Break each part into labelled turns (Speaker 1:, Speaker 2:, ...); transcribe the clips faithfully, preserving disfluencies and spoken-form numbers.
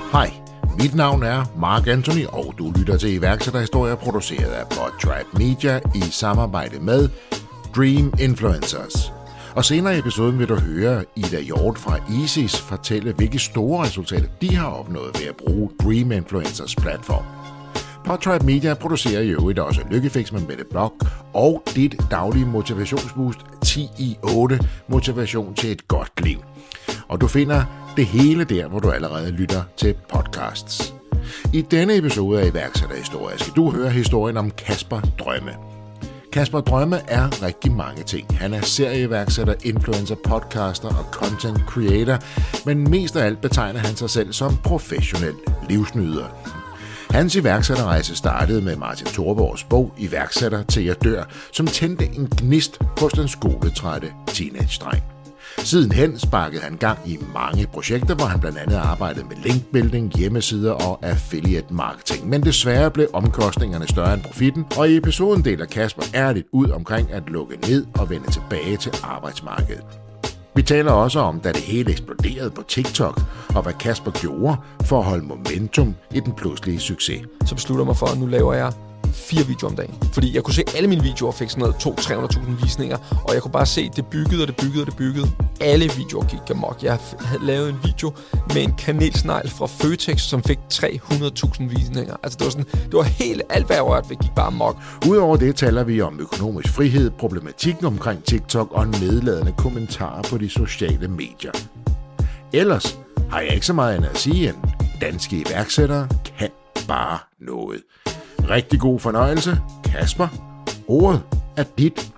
Speaker 1: Hej, mit navn er Mark Anthony, og du lytter til iværksætterhistorier produceret af Podtribe Media i samarbejde med Dream Influencers. Og senere i episoden vil du høre Ida Hjort fra Easys fortælle, hvilke store resultater de har opnået ved at bruge Dream Influencers platform. Podtribe Media producerer i øvrigt også Lykkefix med Mette Blok og dit daglige motivationsboost ti i otte motivation til et godt liv. Og du finder det hele der, hvor du allerede lytter til podcasts. I denne episode af iværksætterhistorier skal du høre historien om Kasper Drømme. Kasper Drømme er rigtig mange ting. Han er serieværksætter, influencer, podcaster og content creator, men mest af alt betegner han sig selv som professionel livsnyder. Hans iværksætterrejse startede med Martin Thorborgs bog Iværksætter til jeg dør, som tændte en gnist hos den skoletrætte teenage-dreng. Sidenhen sparkede han gang i mange projekter, hvor han blandt andet arbejdede med linkbuilding, hjemmesider og affiliate marketing. Men desværre blev omkostningerne større end profitten, og i episoden deler Kasper ærligt ud omkring at lukke ned og vende tilbage til arbejdsmarkedet. Vi taler også om, da det hele eksploderede på TikTok, og hvad Kasper gjorde for at holde momentum i den pludselige succes.
Speaker 2: Så beslutter jeg mig for, at nu laver jeg fire videoer om dagen. Fordi jeg kunne se, at alle mine videoer fik sådan noget to til tre hundrede tusind visninger, og jeg kunne bare se, at det byggede, og det byggede, og det byggede. Alle videoer gik amok. Jeg havde lavet en video med en kanelsnegl fra Føtex, som fik tre hundrede tusind visninger. Altså det var sådan, det var helt alt, hvad jeg rørte ved, gik bare amok.
Speaker 1: Udover det taler vi om økonomisk frihed, problematikken omkring TikTok og nedladende kommentarer på de sociale medier. Ellers har jeg ikke så meget andet at sige, end danske iværksættere kan bare noget. Rigtig god fornøjelse. Kasper, ordet er dit.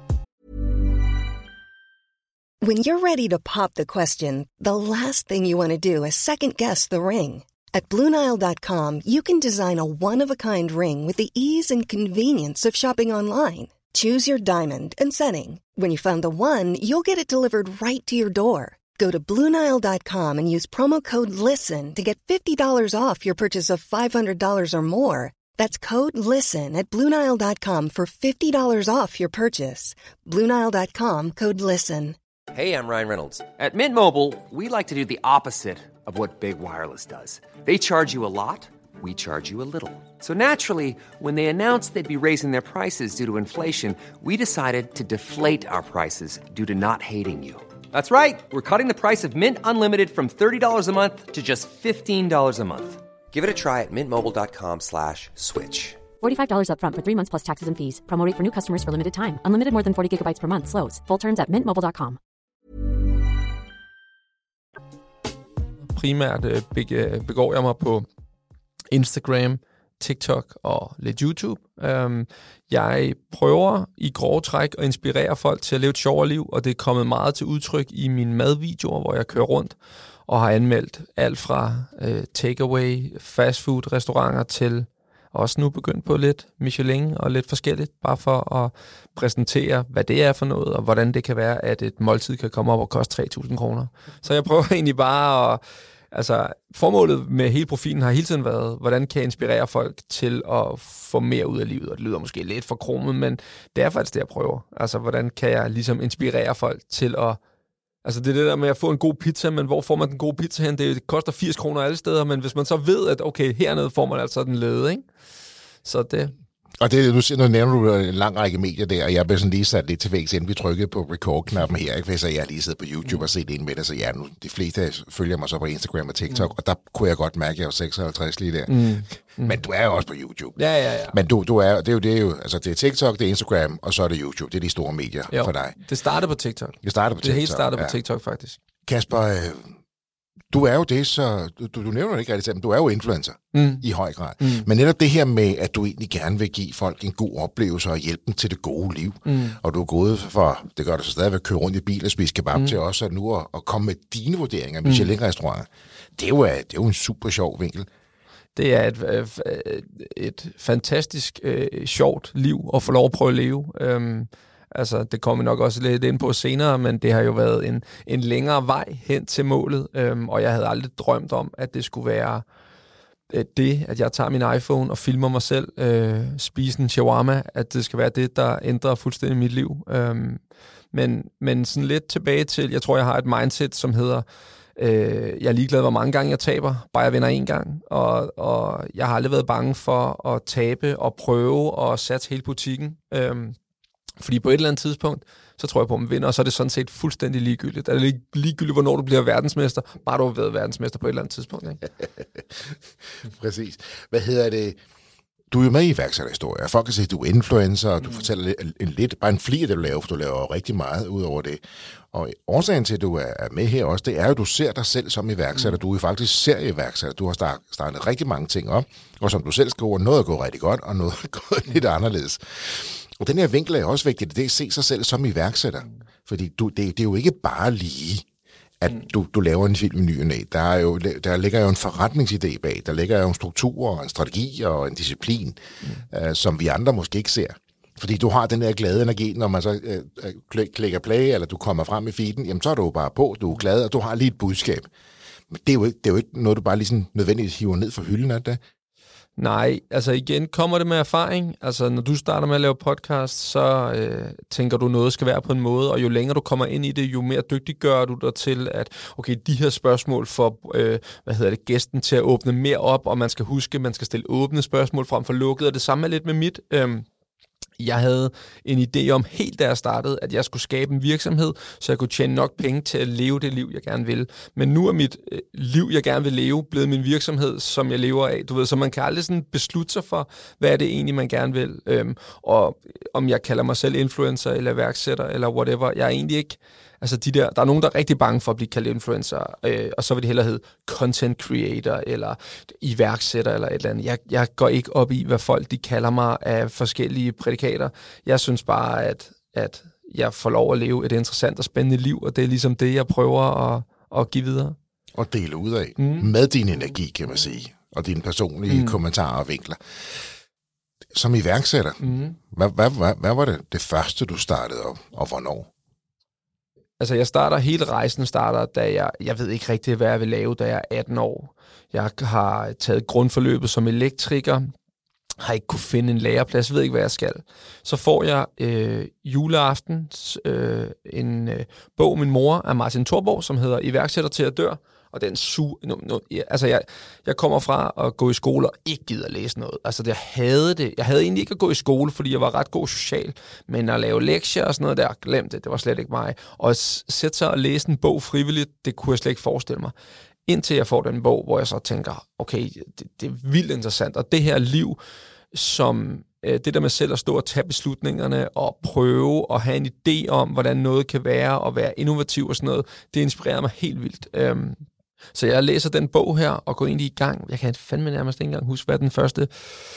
Speaker 3: When you're ready to pop the question, the last thing you want to do is second-guess the ring. At Blue Nile dot com, you can design a one-of-a-kind ring with the ease and convenience of shopping online. Choose your diamond and setting. When you find the one, you'll get it delivered right to your door. Go to Blue Nile dot com and use promo code LISTEN to get fifty dollars off your purchase of five hundred dollars or more. That's code LISTEN at Blue Nile dot com for fifty dollars off your purchase. Blue Nile dot com, code LISTEN.
Speaker 4: Hey, I'm Ryan Reynolds. At Mint Mobile, we like to do the opposite of what Big Wireless does. They charge you a lot, we charge you a little. So naturally, when they announced they'd be raising their prices due to inflation, we decided to deflate our prices due to not hating you. That's right. We're cutting the price of Mint Unlimited from thirty dollars a month to just fifteen dollars a month. Give it a try at mintmobile.com slash switch.
Speaker 5: forty-five dollars up front for three months plus taxes and fees. Promo rate for new customers for limited time. Unlimited more than forty gigabytes per month. Slows full terms at mint mobile dot com.
Speaker 2: Primært begår jeg mig på Instagram, TikTok og lidt YouTube. Jeg prøver i grove træk at inspirere folk til at leve et sjovere liv, og det er kommet meget til udtryk i mine madvideoer, hvor jeg kører rundt og har anmeldt alt fra øh, takeaway, fastfood restauranter til også nu begyndt på lidt Michelin og lidt forskelligt, bare for at præsentere, hvad det er for noget, og hvordan det kan være, at et måltid kan komme op og koste tre tusind kroner. Så jeg prøver egentlig bare at... Altså, formålet med hele profilen har hele tiden været, hvordan kan jeg inspirere folk til at få mere ud af livet, og det lyder måske lidt for krummet, men det er faktisk det, jeg prøver. Altså, hvordan kan jeg ligesom inspirere folk til at... Altså, det er det der med at få en god pizza, men hvor får man den gode pizza hen? Det koster firs kroner alle steder, men hvis man så ved, at okay, hernede får man altså den lede, ikke? Så det...
Speaker 1: Og det, nu, nu nævner du en lang række medier der, og jeg blev sådan lige sat lidt til vægs, inden vi trykkede på record-knappen her, ikke? For så jeg har lige siddet på YouTube og set ind med det, så ja, nu, de fleste følger mig så på Instagram og TikTok, mm. og der kunne jeg godt mærke, at jeg var seksoghalvtreds lige der. Mm. Mm. Men du er jo også på YouTube.
Speaker 2: Ja, ja, ja.
Speaker 1: Men du, du er, det er jo, det er jo, altså det er TikTok, det er Instagram, og så er det YouTube. Det er de store medier jo, for dig.
Speaker 2: Det startede på TikTok.
Speaker 1: Det startede på TikTok.
Speaker 2: Det helt startede ja. på TikTok, faktisk.
Speaker 1: Kasper, øh, du er jo det, så du, du nævner det ikke rigtig, men du er jo influencer mm. i høj grad. Mm. Men netop det her med, at du egentlig gerne vil give folk en god oplevelse og hjælpe dem til det gode liv, mm. og du er gået for, det gør du så stadigvæk, at køre rundt i bil og spise kebab mm. til også, at nu at, at komme med dine vurderinger af Michelin-restauranter. Det er jo, det er jo en super sjov vinkel.
Speaker 2: Det er et, et fantastisk øh, sjovt liv at få lov at prøve at leve. Øhm, altså, det kommer nok også lidt ind på senere, men det har jo været en, en længere vej hen til målet, øhm, og jeg havde aldrig drømt om, at det skulle være øh, det, at jeg tager min iPhone og filmer mig selv øh, spise en shawarma, at det skal være det, der ændrer fuldstændig mit liv. Øhm, men, men sådan lidt tilbage til, jeg tror, jeg har et mindset, som hedder, Øh, jeg er ligeglad, hvor mange gange jeg taber, bare jeg vinder en gang. Og, og jeg har aldrig været bange for at tabe og prøve og satse hele butikken. Øh, fordi på et eller andet tidspunkt, så tror jeg på, at man vinder, og så er det sådan set fuldstændig ligegyldigt. Det er ligegyldigt, hvornår du bliver verdensmester, bare du har været verdensmester på et eller andet tidspunkt. Ikke?
Speaker 1: Præcis. Hvad hedder det? Du er jo med i iværksætterhistorier. Folk kan sige, at du er influencer, og du mm. fortæller lidt, en, lidt, bare en fli af det, du laver, for du laver rigtig meget ud over det. Og årsagen til, at du er med her også, det er jo, at du ser dig selv som iværksætter. Mm. Du er faktisk serieværksætter. Du har start, startet rigtig mange ting op, og som du selv skriver, noget er gået rigtig godt, og noget er gået lidt anderledes. Og den her vinkel er også vigtig, det er at se sig selv som iværksætter. Fordi du, det, det er jo ikke bare lige, at du, du laver en film i ny og næ. Der, er jo, der ligger jo en forretningsidé bag. Der ligger jo en struktur og en strategi og en disciplin, mm. øh, som vi andre måske ikke ser. Fordi du har den der glade energi, når man så øh, klikker play, eller du kommer frem i feeden, jamen så er du jo bare på, du er glad, og du har lige et budskab. Men det er jo ikke, det er jo ikke noget, du bare lige sådan nødvendigvis hiver ned fra hylden af det.
Speaker 2: Nej, altså igen kommer det med erfaring. Altså når du starter med at lave podcast, så øh, tænker du noget skal være på en måde, og jo længere du kommer ind i det, jo mere dygtig gør du dig til, at okay, de her spørgsmål får øh, hvad hedder det, gæsten til at åbne mere op, og man skal huske, man skal stille åbne spørgsmål frem for lukkede, og det samme er lidt med mit. Øh, Jeg havde en idé om helt da jeg startede, at jeg skulle skabe en virksomhed, så jeg kunne tjene nok penge til at leve det liv, jeg gerne vil. Men nu er mit øh, liv, jeg gerne vil leve, blevet min virksomhed, som jeg lever af. Du ved, så man kan aldrig sådan beslutte sig for, hvad er det egentlig, man gerne vil. Øhm, og om jeg kalder mig selv influencer, eller iværksætter, eller whatever. Jeg er egentlig ikke... Altså de der, der er nogen, der er rigtig bange for at blive kaldt influencer, øh, og så vil det hellere hedde content creator, eller iværksætter, eller et eller andet. Jeg, jeg går ikke op i, hvad folk de kalder mig af forskellige prædikater. Jeg synes bare, at, at jeg får lov at leve et interessant og spændende liv, og det er ligesom det, jeg prøver at, at give videre.
Speaker 1: Og dele ud af. Mm. Med din energi, kan man sige, og dine personlige mm. kommentarer og vinkler. Som iværksætter, mm. hvad, hvad, hvad, hvad var det, det første, du startede op, og hvornår?
Speaker 2: Altså, jeg starter, hele rejsen starter, da jeg, jeg ved ikke rigtig, hvad jeg vil lave, da jeg er atten år. Jeg har taget grundforløbet som elektriker, har ikke kunne finde en læreplads, ved ikke, hvad jeg skal. Så får jeg øh, juleaften øh, en øh, bog, min mor, af Martin Thorborg, som hedder Iværksætter til at dør. Og den su... No, no, ja, altså, jeg, jeg kommer fra at gå i skole og ikke gider at læse noget. Altså, jeg havde det. Jeg havde egentlig ikke at gå i skole, fordi jeg var ret god social. Men at lave lektier og sådan noget der, glemte det. Det var slet ikke mig. Og at sætte sig og læse en bog frivilligt, det kunne jeg slet ikke forestille mig. Indtil jeg får den bog, hvor jeg så tænker, okay, det, det er vildt interessant. Og det her liv, som... det der med selv at stå og tage beslutningerne og prøve at have en idé om, hvordan noget kan være og være innovativ og sådan noget, det inspirerer mig helt vildt. Øhm, så jeg læser den bog her og går egentlig i gang. Jeg kan fandme nærmest ikke engang huske, hvad den første...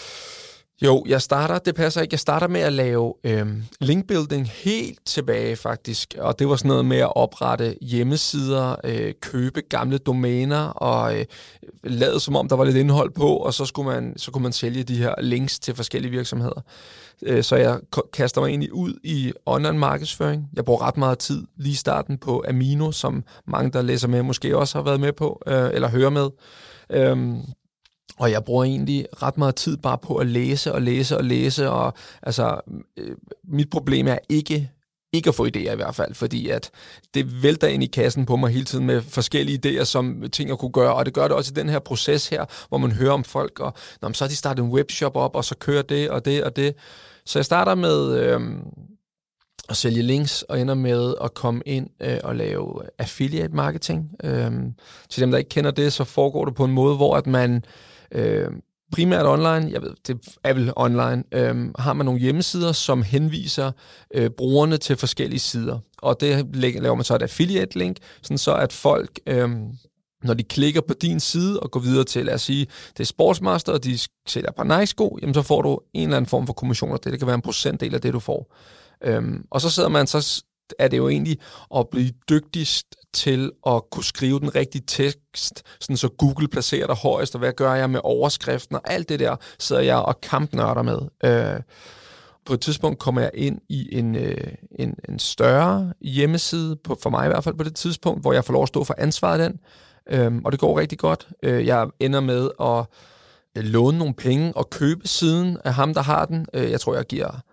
Speaker 2: Jo, jeg starter, det passer ikke, jeg starter med at lave øhm, linkbuilding helt tilbage faktisk, og det var sådan noget med at oprette hjemmesider, øh, købe gamle domæner og øh, lade som om der var lidt indhold på, og så, skulle man, så kunne man sælge de her links til forskellige virksomheder. Øh, så jeg kaster mig egentlig ud i online markedsføring. Jeg bruger ret meget tid lige i starten på Amino, som mange, der læser med, måske også har været med på, øh, eller hører med. Øhm, Og jeg bruger egentlig ret meget tid bare på at læse og læse og læse, og altså, øh, mit problem er ikke, ikke at få idéer i hvert fald, fordi at det vælter ind i kassen på mig hele tiden med forskellige idéer, som ting jeg kunne gøre, og det gør det også i den her proces her, hvor man hører om folk, og når man så har de startet en webshop op, og så kører det og det og det. Så jeg starter med øh, at sælge links, og ender med at komme ind øh, og lave affiliate marketing. Øh, til dem, der ikke kender det, så foregår det på en måde, hvor at man Øh, primært online, jeg ved, det er vel online, øh, har man nogle hjemmesider, som henviser øh, brugerne til forskellige sider. Og det laver man så et affiliate-link, sådan så at folk, øh, når de klikker på din side og går videre til, lad os sige, det er Sportsmaster, og de sælger på Nike-sko, jamen så får du en eller anden form for kommission, og det, det kan være en procentdel af det, du får. Øh, og så sidder man så... er det jo egentlig at blive dygtigst til at kunne skrive den rigtige tekst, sådan så Google placerer dig højest, og hvad gør jeg med overskriften, og alt det der sidder jeg og kampnørder med. Øh, på et tidspunkt kommer jeg ind i en, øh, en, en større hjemmeside, på, for mig i hvert fald på det tidspunkt, hvor jeg får lov at stå for ansvaret den, øh, og det går rigtig godt. Øh, jeg ender med at låne nogle penge og købe siden af ham, der har den. Øh, jeg tror, jeg giver...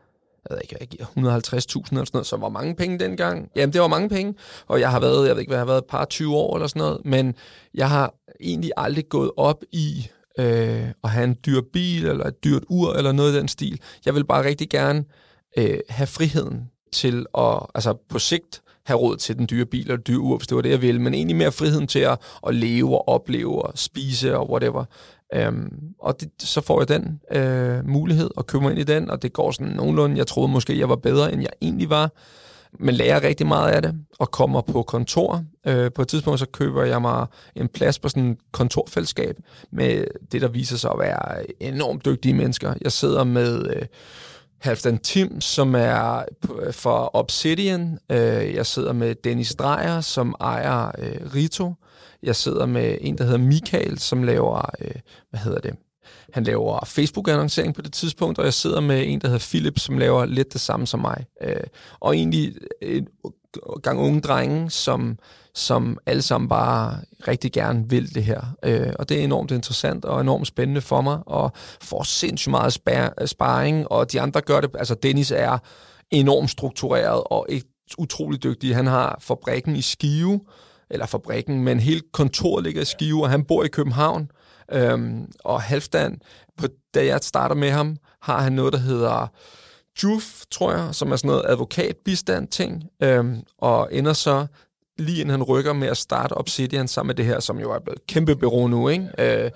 Speaker 2: jeg ved ikke, et hundrede og halvtreds tusind eller sådan noget, så var mange penge dengang. Jamen, det var mange penge, og jeg har været, jeg ved ikke, hvad jeg har været, et par tyve år eller sådan noget, men jeg har egentlig aldrig gået op i øh, at have en dyr bil, eller et dyrt ur, eller noget i den stil. Jeg vil bare rigtig gerne øh, have friheden til at, altså på sigt, have råd til den dyre bil eller dyre ur, hvis det var det, jeg ville, men egentlig mere friheden til at, at leve og opleve og spise og whatever. Um, og det, så får jeg den uh, mulighed at købe mig ind i den, og det går sådan nogenlunde. Jeg troede måske, jeg var bedre, end jeg egentlig var, men lærer rigtig meget af det og kommer på kontor. Uh, på et tidspunkt så køber jeg mig en plads på sådan et kontorfællesskab med det, der viser sig at være enormt dygtige mennesker. Jeg sidder med uh, Halfdan Tim, som er fra Obsidian. Jeg sidder med Dennis Dreyer, som ejer Rito. Jeg sidder med en, der hedder Michael, som laver, hvad hedder det? Han laver Facebook-annoncering på det tidspunkt, og jeg sidder med en, der hedder Philip, som laver lidt det samme som mig. Og egentlig en gang unge drenge, som, som alle sammen bare rigtig gerne vil det her. Og det er enormt interessant og enormt spændende for mig, og får sindssygt meget sparring, og de andre gør det. Altså Dennis er enormt struktureret og ikke utrolig dygtig. Han har fabrikken i Skive, eller fabrikken, men hele kontoret ligger i Skive, og han bor i København. Øhm, og Halfdan, på, da jeg starter med ham, har han noget, der hedder J U F, tror jeg, som er sådan noget advokatbistand-ting, øhm, og ender så, lige inden han rykker med at starte Obsidian sammen med det her, som jo er blevet kæmpe bureau nu, ikke? Øh,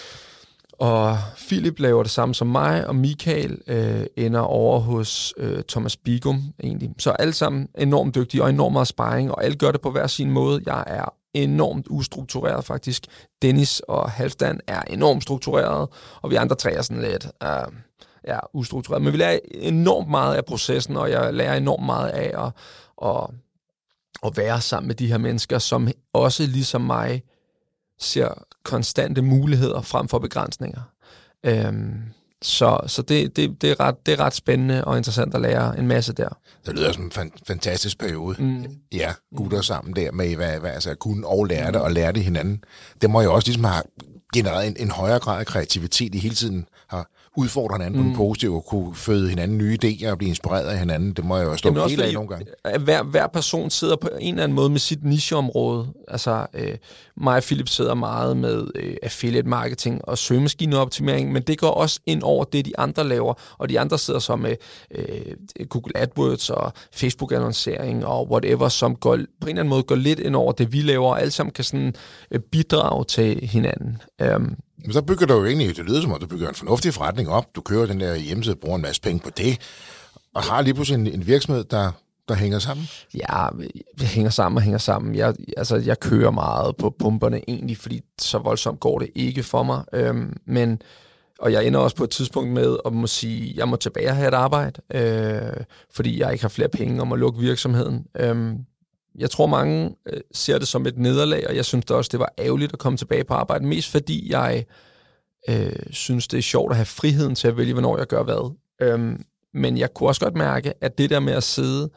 Speaker 2: og Philip laver det samme som mig, og Michael øh, ender over hos øh, Thomas Bigum, egentlig. Så alle sammen enormt dygtige og enormt meget sparring, og alle gør det på hver sin måde. Jeg er enormt ustruktureret, faktisk. Dennis og Halfdan er enormt struktureret, og vi andre tre er sådan lidt uh, ja, ustruktureret. Men vi lærer enormt meget af processen, og jeg lærer enormt meget af at, at, at være sammen med de her mennesker, som også ligesom mig ser konstante muligheder frem for begrænsninger. Um, Så, så det, det, det, er ret, det er ret spændende og interessant at lære en masse der.
Speaker 1: Det lyder som en fan, fantastisk periode.
Speaker 2: Mm.
Speaker 1: Ja, gutter sammen der med, hvad, hvad altså, kunne og lære det, og lære det hinanden. Det må jo også ligesom have genereret en, en højere grad af kreativitet i hele tiden, har udfordret hinanden mm. på den positive, og kunne føde hinanden nye idéer og blive inspireret af hinanden. Det må jo stå helt af nogle gange.
Speaker 2: Hver, hver person sidder på en eller anden måde med sit nicheområde. Altså, øh, mig og Philip sidder meget med øh, affiliate marketing og søgemaskineoptimering, men det går også ind over det, de andre laver. Og de andre sidder så med øh, Google AdWords og Facebook-annoncering og whatever, som går, på en eller anden måde går lidt ind over det, vi laver, og alle sammen kan sådan øh, bidrage til hinanden. Um,
Speaker 1: Men så bygger du jo egentlig, det lyder som om, du bygger en fornuftig forretning op. Du kører den der hjemmeside, bruger en masse penge på det, og har lige pludselig en, en virksomhed, der, der hænger sammen.
Speaker 2: Ja, det hænger sammen og hænger sammen. Jeg, altså, jeg kører meget på pumperne egentlig, fordi så voldsomt går det ikke for mig. Øhm, men, og jeg ender også på et tidspunkt med at må sige, jeg må tilbage og have et arbejde, øh, fordi jeg ikke har flere penge om at lukke virksomheden. Øhm, Jeg tror, mange øh, ser det som et nederlag, og jeg synes da også, det var ærgerligt at komme tilbage på arbejde. Mest fordi jeg øh, synes, det er sjovt at have friheden til at vælge, hvornår jeg gør hvad. Øhm, men jeg kunne også godt mærke, at det der med at sidde,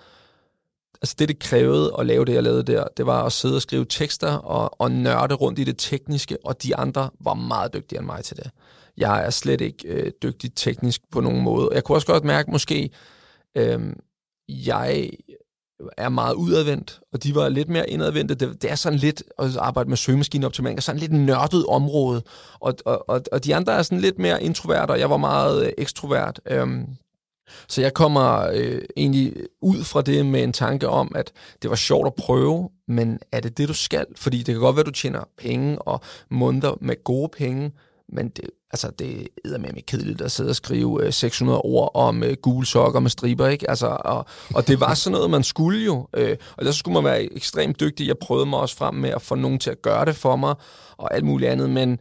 Speaker 2: altså det, det krævede at lave det, jeg lavede der, det var at sidde og skrive tekster og, og nørde rundt i det tekniske, og de andre var meget dygtigere end mig til det. Jeg er slet ikke øh, dygtig teknisk på nogen måde. Jeg kunne også godt mærke, måske, øh, jeg... er meget udadvendt, og de var lidt mere indadvendte. Det, det er sådan lidt at arbejde med søgemaskineoptimering, og sådan lidt nørdet område, og, og, og, og de andre er sådan lidt mere introvert, og jeg var meget øh, ekstrovert. Øhm, så jeg kommer øh, egentlig ud fra det med en tanke om, at det var sjovt at prøve, men er det det, du skal? Fordi det kan godt være, at du tjener penge og måneder med gode penge, men det, altså, det er eddermame kedeligt at sidde og skrive øh, seks hundrede ord om øh, gule sokker med striber, ikke? Altså, og, og det var sådan noget, man skulle jo. Øh, og der skulle man være ekstremt dygtig. Jeg prøvede mig også frem med at få nogen til at gøre det for mig, og alt muligt andet, men...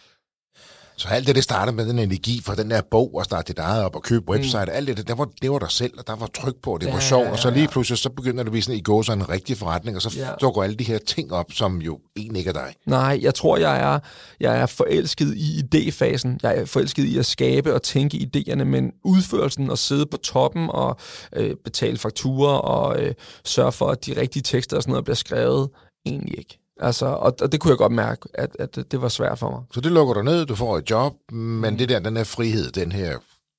Speaker 1: Så alt det, det startede med den energi fra den der bog, og starte dit eget op og købe website, mm. alt det, det var, det var dig selv, og der var tryk på, det ja, var sjovt, og så lige pludselig, så begynder det at blive sådan, i går så en rigtig forretning, og så ja. dukker alle de her ting op, som jo egentlig ikke er dig.
Speaker 2: Nej, jeg tror, jeg er, jeg er forelsket i idéfasen. Jeg er forelsket i at skabe og tænke idéerne, men udførelsen og sidde på toppen og øh, betale fakturer og øh, sørge for, at de rigtige tekster og sådan noget bliver skrevet, egentlig ikke. Altså, og, og det kunne jeg godt mærke, at, at det var svært for mig.
Speaker 1: Så det lukker dig ned, du får et job, men mm. det der, den her frihed, den her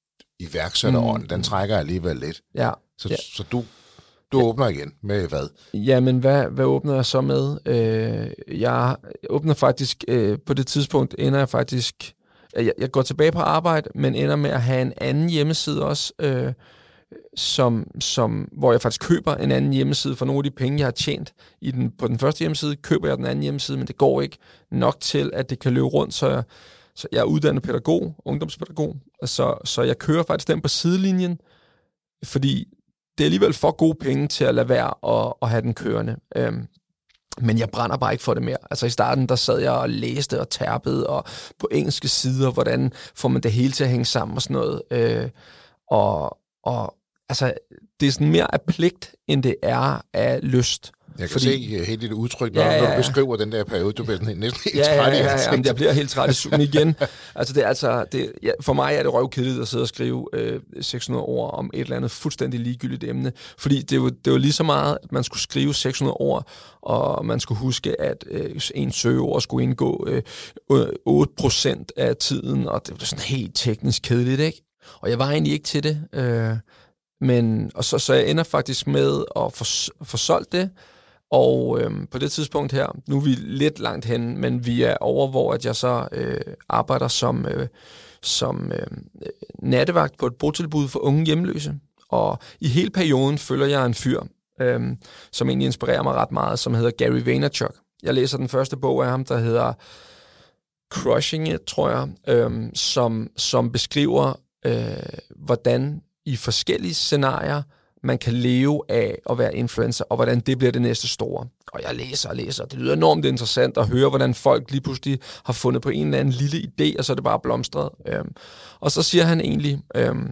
Speaker 1: iværksætterånd, mm. den trækker alligevel lidt.
Speaker 2: Ja.
Speaker 1: Så,
Speaker 2: ja.
Speaker 1: så du, du ja. åbner igen med hvad?
Speaker 2: Jamen, hvad, hvad åbner jeg så med? Øh, jeg åbner faktisk, øh, på det tidspunkt ender jeg faktisk, jeg, jeg går tilbage på arbejde, men ender med at have en anden hjemmeside også, øh, som, som, hvor jeg faktisk køber en anden hjemmeside for nogle af de penge, jeg har tjent i den, på den første hjemmeside, køber jeg den anden hjemmeside, men det går ikke nok til, at det kan løbe rundt, så jeg, så jeg er uddannet pædagog, ungdomspædagog, så, så jeg kører faktisk den på sidelinjen, fordi det er alligevel for gode penge til at lade være at, at have den kørende. Øhm, men jeg brænder bare ikke for det mere. Altså i starten, der sad jeg og læste og terpede, og på engelske sider, hvordan får man det hele til at hænge sammen og sådan noget. Øh, og, og altså, det er sådan mere af pligt, end det er af lyst.
Speaker 1: Jeg kan fordi, se helt dit udtryk, når,
Speaker 2: ja, ja, ja.
Speaker 1: når du beskriver den der periode, du bliver næsten helt
Speaker 2: ja,
Speaker 1: træt i
Speaker 2: ja, ja, ja,
Speaker 1: ja,
Speaker 2: jeg bliver helt træt i sugen igen. Altså, det er altså, det, ja, for mig er det røvkedeligt at sidde og skrive øh, seks hundrede ord om et eller andet fuldstændig ligegyldigt emne. Fordi det var, det var lige så meget, at man skulle skrive seks hundrede ord, og man skulle huske, at øh, en søgeord skulle indgå øh, otte procent af tiden, og det var sådan helt teknisk kedeligt, ikke? Og jeg var egentlig ikke til det. Øh, men, og så, så jeg ender faktisk med at få, få solgt det. Og øhm, på det tidspunkt her, nu er vi lidt langt hen, men vi er over, hvor at jeg så øh, arbejder som, øh, som øh, nattevagt på et botilbud for unge hjemløse. Og i hele perioden følger jeg en fyr, øh, som egentlig inspirerer mig ret meget, som hedder Gary Vaynerchuk. Jeg læser den første bog af ham, der hedder Crushing It, tror jeg, øh, som, som beskriver, øh, hvordan i forskellige scenarier, man kan leve af at være influencer, og hvordan det bliver det næste store. Og jeg læser og læser, det lyder enormt interessant at høre, hvordan folk lige pludselig har fundet på en eller anden lille idé, og så er det bare blomstret. Øhm, og så siger han egentlig, øhm,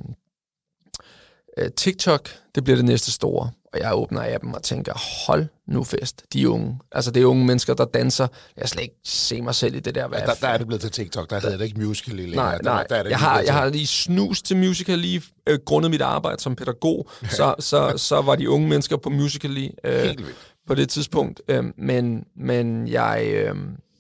Speaker 2: TikTok, det bliver det næste store. Og jeg åbner appen og tænker, hold nu fest, de unge. Altså det er unge mennesker, der danser. Jeg slet ikke se mig selv i det der. Hvad
Speaker 1: der, der er det blevet til TikTok, der hedder det ikke Musical.ly længere.
Speaker 2: Nej, nej.
Speaker 1: Der, der er det
Speaker 2: jeg, har, jeg har lige snus til Musical.ly, øh, grundet mit arbejde som pædagog, så, så, så var de unge mennesker på Musical.ly øh, på det tidspunkt. Øh, men, men jeg... Øh,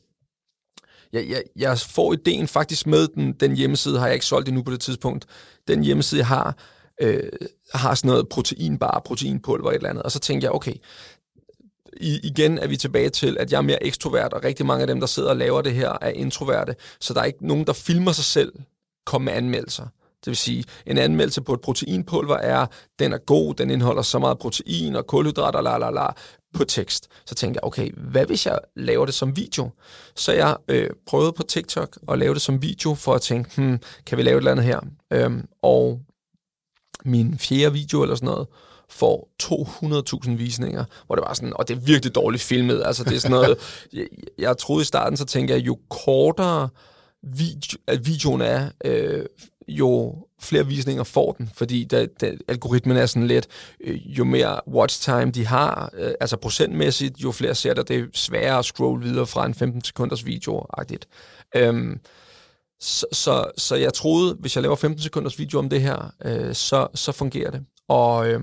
Speaker 2: Jeg, jeg, jeg får ideen faktisk med den, den hjemmeside, har jeg ikke solgt endnu på det tidspunkt. Den hjemmeside, jeg har, øh, har sådan noget proteinbar, proteinpulver et eller andet. Og så tænkte jeg, okay, i, igen er vi tilbage til, at jeg er mere ekstrovert, og rigtig mange af dem, der sidder og laver det her, er introverte. Så der er ikke nogen, der filmer sig selv, komme med anmeldelser. Det vil sige, en anmeldelse på et proteinpulver er, den er god, den indeholder så meget protein og kulhydrater, la la la, på tekst. Så tænkte jeg, okay, hvad hvis jeg laver det som video? Så jeg øh, prøvede på TikTok at lave det som video, for at tænke, hmm, kan vi lave et eller andet her? Øhm, og min fjerde video eller sådan noget, får to hundrede tusind visninger, hvor det var sådan, og det er virkelig dårligt filmet, altså det er sådan noget, jeg, jeg troede i starten, så tænkte jeg, jo kortere video, at videoen er, øh, jo flere visninger får den, fordi da, da, algoritmen er sådan lidt, øh, jo mere watch time de har, øh, altså procentmæssigt, jo flere ser der, det er sværere at scrolle videre fra en femten sekunders video-agtigt. Øhm, så, så, så jeg troede, hvis jeg laver femten sekunders video om det her, øh, så, så fungerer det. Og øh,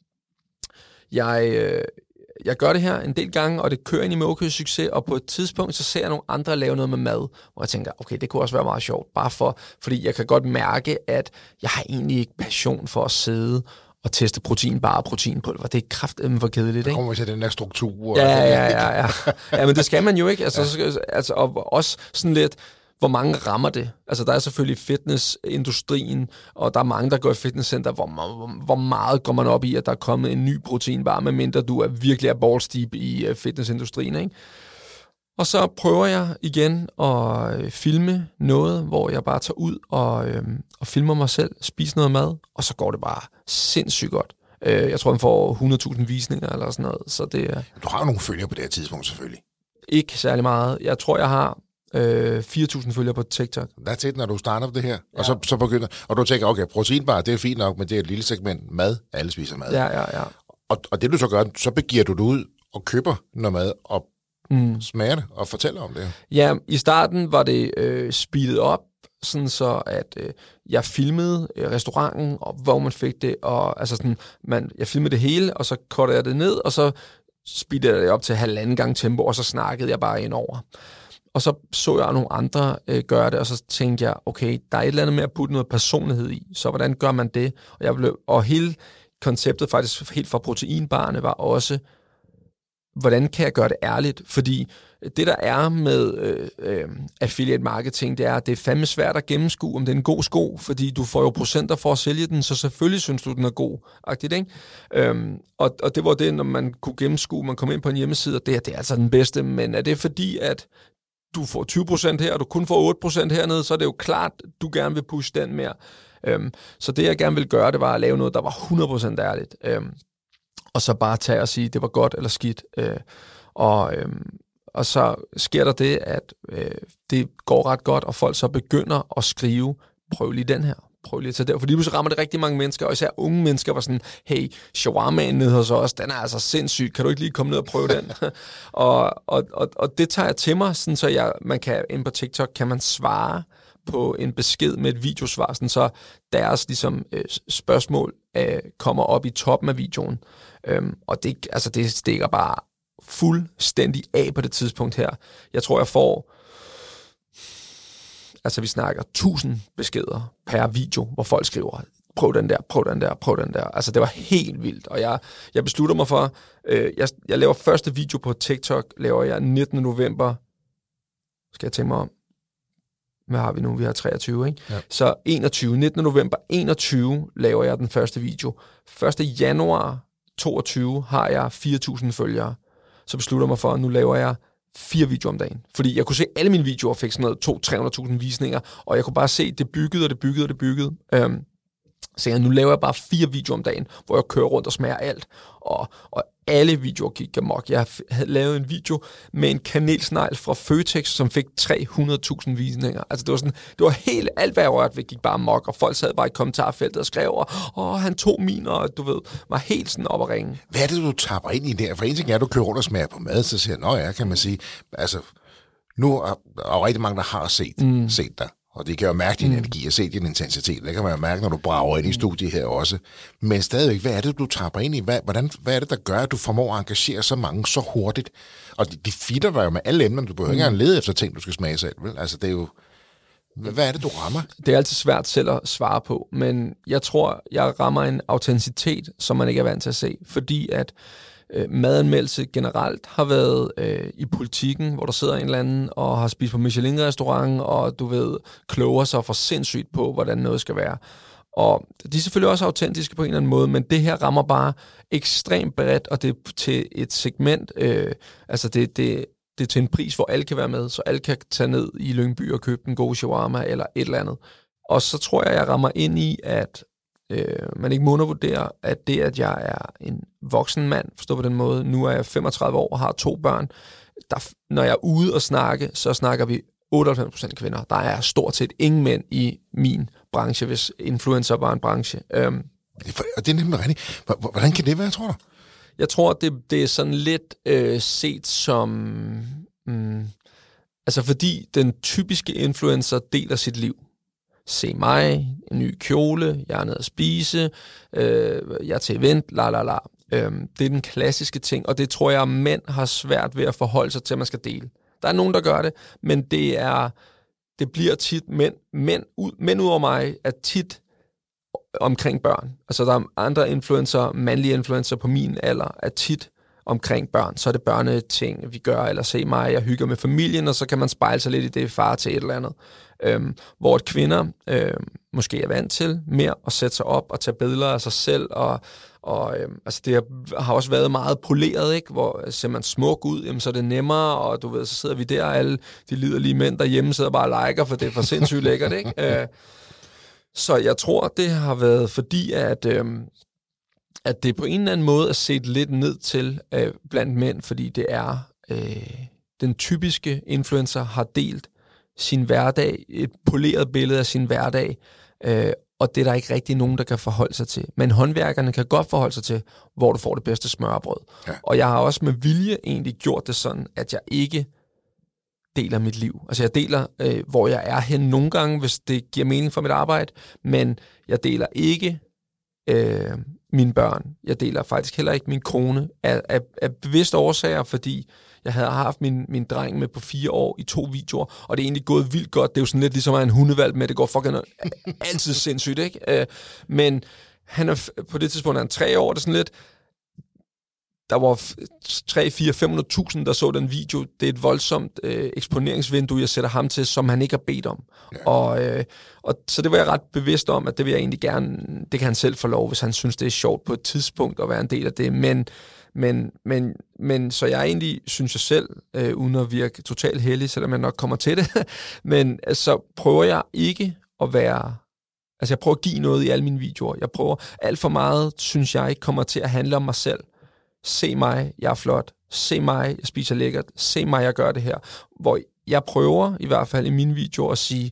Speaker 2: jeg... Øh, Jeg gør det her en del gange, og det kører ind i med okay succes, og på et tidspunkt, så ser jeg nogle andre lave noget med mad, hvor jeg tænker, okay, det kunne også være meget sjovt, bare for, fordi jeg kan godt mærke, at jeg har egentlig ikke passion for at sidde og teste proteinbar og proteinpulver. Det er kraftedeme for kedeligt, ikke?
Speaker 1: Der kommer til den der struktur.
Speaker 2: Ja, ja, ja, ja. Ja, men det skal man jo ikke. Altså, ja. altså, og også sådan lidt, hvor mange rammer det? Altså, der er selvfølgelig fitnessindustrien, og der er mange, der går i fitnesscenter. Hvor, hvor, hvor meget går man op i, at der er kommet en ny proteinbar, medmindre du er virkelig er ballsdeep i uh, fitnessindustrien, ikke? Og så prøver jeg igen at filme noget, hvor jeg bare tager ud og, øhm, og filmer mig selv, spiser noget mad, og så går det bare sindssygt godt. Øh, jeg tror, den får hundrede tusind visninger eller sådan noget. Så det er...
Speaker 1: Du har jo nogle følgere på det her tidspunkt, selvfølgelig.
Speaker 2: Ikke særlig meget. Jeg tror, jeg har øh, fire tusind følgere på TikTok.
Speaker 1: That's it, når du starter på det her.
Speaker 2: Ja.
Speaker 1: Og så, så begynder... Og du tænker, okay, proteinbar, det er fint nok, men det er et lille segment mad. Alle spiser mad.
Speaker 2: Ja, ja, ja.
Speaker 1: Og, og det du så gør, så begiver du dig ud og køber noget mad og mm. smager det og fortæller om det.
Speaker 2: Ja, i starten var det øh, speedet op, sådan så at øh, jeg filmede øh, restauranten, og hvor man fik det, og altså sådan, man, jeg filmede det hele, og så cuttede jeg det ned, og så speedede jeg det op til halvanden gang tempo, og så snakkede jeg bare ind over. og så så jeg nogle andre øh, gøre det, og så tænkte jeg, okay, der er et eller andet med at putte noget personlighed i, så hvordan gør man det? Og, jeg blev, og hele konceptet faktisk helt fra proteinbarne var også, hvordan kan jeg gøre det ærligt? Fordi det, der er med øh, øh, affiliate marketing, det er, at det er fandme svært at gennemskue, om det er en god sko, fordi du får jo procenter for at sælge den, så selvfølgelig synes du, den er god. Agtigt, ikke? Øhm, og, og det var det, når man kunne gennemskue, man kom ind på en hjemmeside, og det er, det er altså den bedste, men er det fordi, at du får tyve procent her, og du kun får otte procent hernede, så er det jo klart, du gerne vil pushe den mere. Øhm, så det, jeg gerne ville gøre, det var at lave noget, der var hundrede procent ærligt. Øhm, og så bare tage og sige, det var godt eller skidt. Øh, og, øhm, og så sker der det, at øh, det går ret godt, og folk så begynder at skrive, prøv lige den her, prøv lige at tage der. Fordi så rammer det rigtig mange mennesker, og især unge mennesker var sådan, hey, shawarmaen nede hos os, den er altså sindssyg, kan du ikke lige komme ned og prøve den? og, og, og, og det tager jeg til mig, sådan, så jeg, man kan, inde på TikTok kan man svare på en besked med et videosvar, sådan, så deres ligesom, øh, spørgsmål øh, kommer op i toppen af videoen. Øhm, og det, altså, det stikker bare fuldstændig af på det tidspunkt her. Jeg tror, jeg får, altså vi snakker tusind beskeder per video, hvor folk skriver, prøv den der, prøv den der, prøv den der. Altså det var helt vildt, og jeg, jeg beslutter mig for, øh, jeg, jeg laver første video på TikTok, laver jeg nittende november, skal jeg tænke mig om, hvad har vi nu? Vi har treogtyve, ikke? Ja. Så enogtyve, nittende november enogtyve laver jeg den første video. første januar toogtyve har jeg fire tusind følgere. Så beslutter mig for, at nu laver jeg fire videoer om dagen. Fordi jeg kunne se, at alle mine videoer fik sådan noget to til tre hundrede tusind visninger, og jeg kunne bare se, at det byggede, og det byggede, og det byggede. Øhm, så jeg, nu laver jeg bare fire videoer om dagen, hvor jeg kører rundt og smager alt. Og, og alle videoer gik amok. Jeg havde lavet en video med en kanelsnegl fra Føtex, som fik tre hundrede tusind visninger. Altså det var sådan, det var helt alt, hvad jeg rørte ved, gik bare amok, og folk sad bare i kommentarfeltet og skrev, åh, han tog min, og du ved, var helt sådan op at ringe.
Speaker 1: Hvad er det, du tapper ind i der? For en ting er, at du kører rundt og smager på mad, så siger nå ja, kan man sige, altså, nu er der rigtig mange, der har set, mm. set dig. Og det kan jo mærke din mm. energi og se din intensitet. Det kan man jo mærke, når du brager ind i studiet her også. Men stadigvæk, hvad er det, du tapper ind i? Hvad, hvordan, hvad er det, der gør, at du formår at engagere så mange så hurtigt? Og de, de fitter dig jo med alle emner. Du behøver ikke engang lede efter ting, du skal smage selv. Vel? Altså, det er jo... Hvad er det, du rammer?
Speaker 2: Det er altid svært selv at svare på, men jeg tror, jeg rammer en autenticitet, som man ikke er vant til at se. Fordi at øh, madanmeldelse generelt har været øh, i politikken, hvor der sidder en eller anden og har spist på Michelin-restaurant, og du ved, kloger sig for sindssygt på, hvordan noget skal være. Og de er selvfølgelig også autentiske på en eller anden måde, men det her rammer bare ekstremt bredt, og det er til et segment, øh, altså det, det, det er til en pris, hvor alle kan være med, så alle kan tage ned i Lyngby og købe en god shawarma eller et eller andet. Og så tror jeg, jeg rammer ind i, at øh, man ikke må undervurdere, at det, at jeg er en voksen mand, forstå på den måde, nu er jeg femogtredive år og har to børn, der, når jeg er ude og snakke, så snakker vi otteoghalvfems procent kvinder. Der er stort set ingen mænd i min branche, hvis influencer var en branche. Øhm,
Speaker 1: og det er nemlig rigtigt. Hvordan kan det være, tror du?
Speaker 2: Jeg tror, det, det er sådan lidt øh, set som... Mm, altså fordi den typiske influencer deler sit liv. Se mig, en ny kjole, jeg er nede at spise, øh, jeg er til event, la la la. Øhm, det er den klassiske ting, og det tror jeg, at mænd har svært ved at forholde sig til, at man skal dele. Der er nogen, der gør det, men det er det bliver tit mænd, mænd, ud, mænd ud over mig er tit omkring børn. Altså der er andre influencer, mandlige influencer på min alder, er tit omkring børn. Så er det børneting, vi gør, eller se mig, jeg hygger med familien, og så kan man spejle sig lidt i det, far til et eller andet. Øhm, hvor et kvinder øhm, måske er vant til mere at sætte sig op og tage billeder af sig selv, og, og øhm, altså det har også været meget poleret, ikke? Hvor ser man smuk ud, jamen, så er det nemmere, og du ved, så sidder vi der, og alle de liderlige mænd derhjemme sidder bare og liker, for det er for sindssygt lækkert, ikke? Øh, så jeg tror, det har været fordi, at, øhm, at det på en eller anden måde er set lidt ned til øh, blandt mænd, fordi det er øh, den typiske influencer har delt sin hverdag, et poleret billede af sin hverdag, øh, og det er der ikke rigtig nogen, der kan forholde sig til. Men håndværkerne kan godt forholde sig til, hvor du får det bedste smørbrød. Ja. Og jeg har også med vilje egentlig gjort det sådan, at jeg ikke deler mit liv. Altså jeg deler, øh, hvor jeg er hen nogle gange, hvis det giver mening for mit arbejde, men jeg deler ikke øh, mine børn. Jeg deler faktisk heller ikke min kone af, af, af bevidste årsager, fordi jeg havde haft min, min dreng med på fire år i to videoer, og det er egentlig gået vildt godt. Det er jo sådan lidt ligesom at have en hundevalg med, det går fucking altid sindssygt, ikke? Øh, men han er, på det tidspunkt er han tre år, det er sådan lidt, der var tre, fire, fem hundrede tusind, der så den video. Det er et voldsomt øh, eksponeringsvindue, jeg sætter ham til, som han ikke har bedt om. Ja. Og, øh, og så det var jeg ret bevidst om, at det vil jeg egentlig gerne, det kan han selv få lov, hvis han synes, det er sjovt på et tidspunkt at være en del af det. Men, men, men, men så jeg egentlig, synes jeg selv, øh, uden at virke totalt heldig, selvom jeg nok kommer til det, men så altså, prøver jeg ikke at være... Altså jeg prøver at give noget i alle mine videoer. Jeg prøver alt for meget, synes jeg, ikke kommer til at handle om mig selv. Se mig, jeg er flot. Se mig, jeg spiser lækkert. Se mig, jeg gør det her. Hvor jeg prøver, i hvert fald i mine videoer, at sige,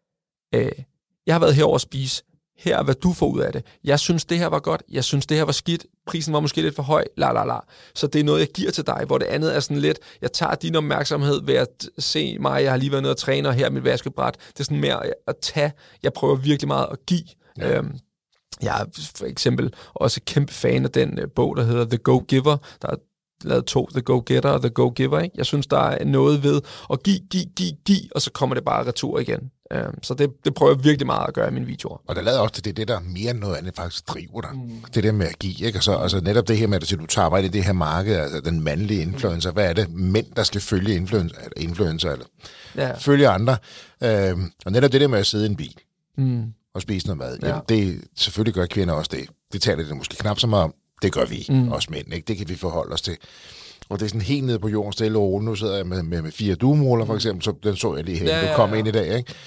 Speaker 2: øh, jeg har været herovre at spise. Her er, hvad du får ud af det. Jeg synes, det her var godt. Jeg synes, det her var skidt. Prisen var måske lidt for høj. La, la, la. Så det er noget, jeg giver til dig, hvor det andet er sådan lidt, jeg tager din opmærksomhed ved at se mig. Jeg har lige været nede og træne, og her er mit vaskebræt. Det er sådan mere at tage. Jeg prøver virkelig meget at give. Ja. Øhm, Jeg er for eksempel også kæmpe fan af den uh, bog, der hedder The Go-Giver. Der er lavet to, The Go-Getter og The Go-Giver. Ikke? Jeg synes, der er noget ved at give, give, give, give, og så kommer det bare retur igen. Uh, så det, det prøver jeg virkelig meget at gøre i mine videoer.
Speaker 1: Og der lader også til det, det der mere end noget andet faktisk driver dig. Mm. Det der med at give, ikke? Og så, altså netop det her med, at du tager arbejde i det her marked, altså den mandlige influencer. Hvad er det? Mænd, der skal følge influencer, eller, influencer, eller ja. følge andre. Uh, og netop det der med at sidde i en bil. Mm. og spise noget mad. Ja. Jamen, det, selvfølgelig gør kvinder også det. Det taler det måske knap så meget om. Det gør vi, mm. også mænd. Ikke? Det kan vi forholde os til. Og det er sådan helt nede på jorden, stille og roligt. Nu sidder jeg med, med, med fire duemåler, for eksempel, så den så jeg lige her. Ja, du kom ja, ja. ind i dag, ikke?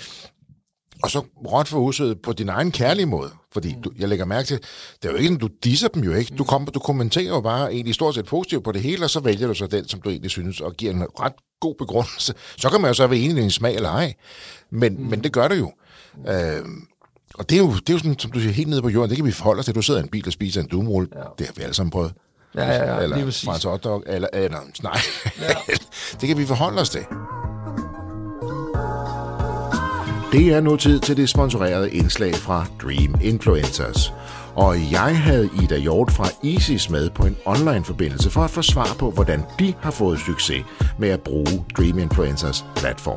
Speaker 1: Og så råt for usødet på din egen kærlige måde. Fordi du, jeg lægger mærke til, det er jo ikke sådan, du disser dem jo ikke. Du, kom, du kommenterer jo bare egentlig stort set positivt på det hele, og så vælger du så den, som du egentlig synes, og giver en ret god begrundelse. Så kan man jo så være enig i en smag eller ej. Men, mm. men det gør det jo. Øhm, Og det er, jo, det er jo sådan, som du siger, helt nede på jorden, det kan vi forholde os til. Du sidder i en bil og spiser en duemål. Ja. Det har vi alle sammen prøvet.
Speaker 2: Ja, ja, ja.
Speaker 1: Eller fransk hotdog, eller, eller nej. Ja. Det kan vi forholde os til. Det er nu tid til det sponsorerede indslag fra Dream Influencers. Og jeg havde Ida Hjort fra Isis med på en online-forbindelse for at få svar på, hvordan de har fået succes med at bruge Dream Influencers platform.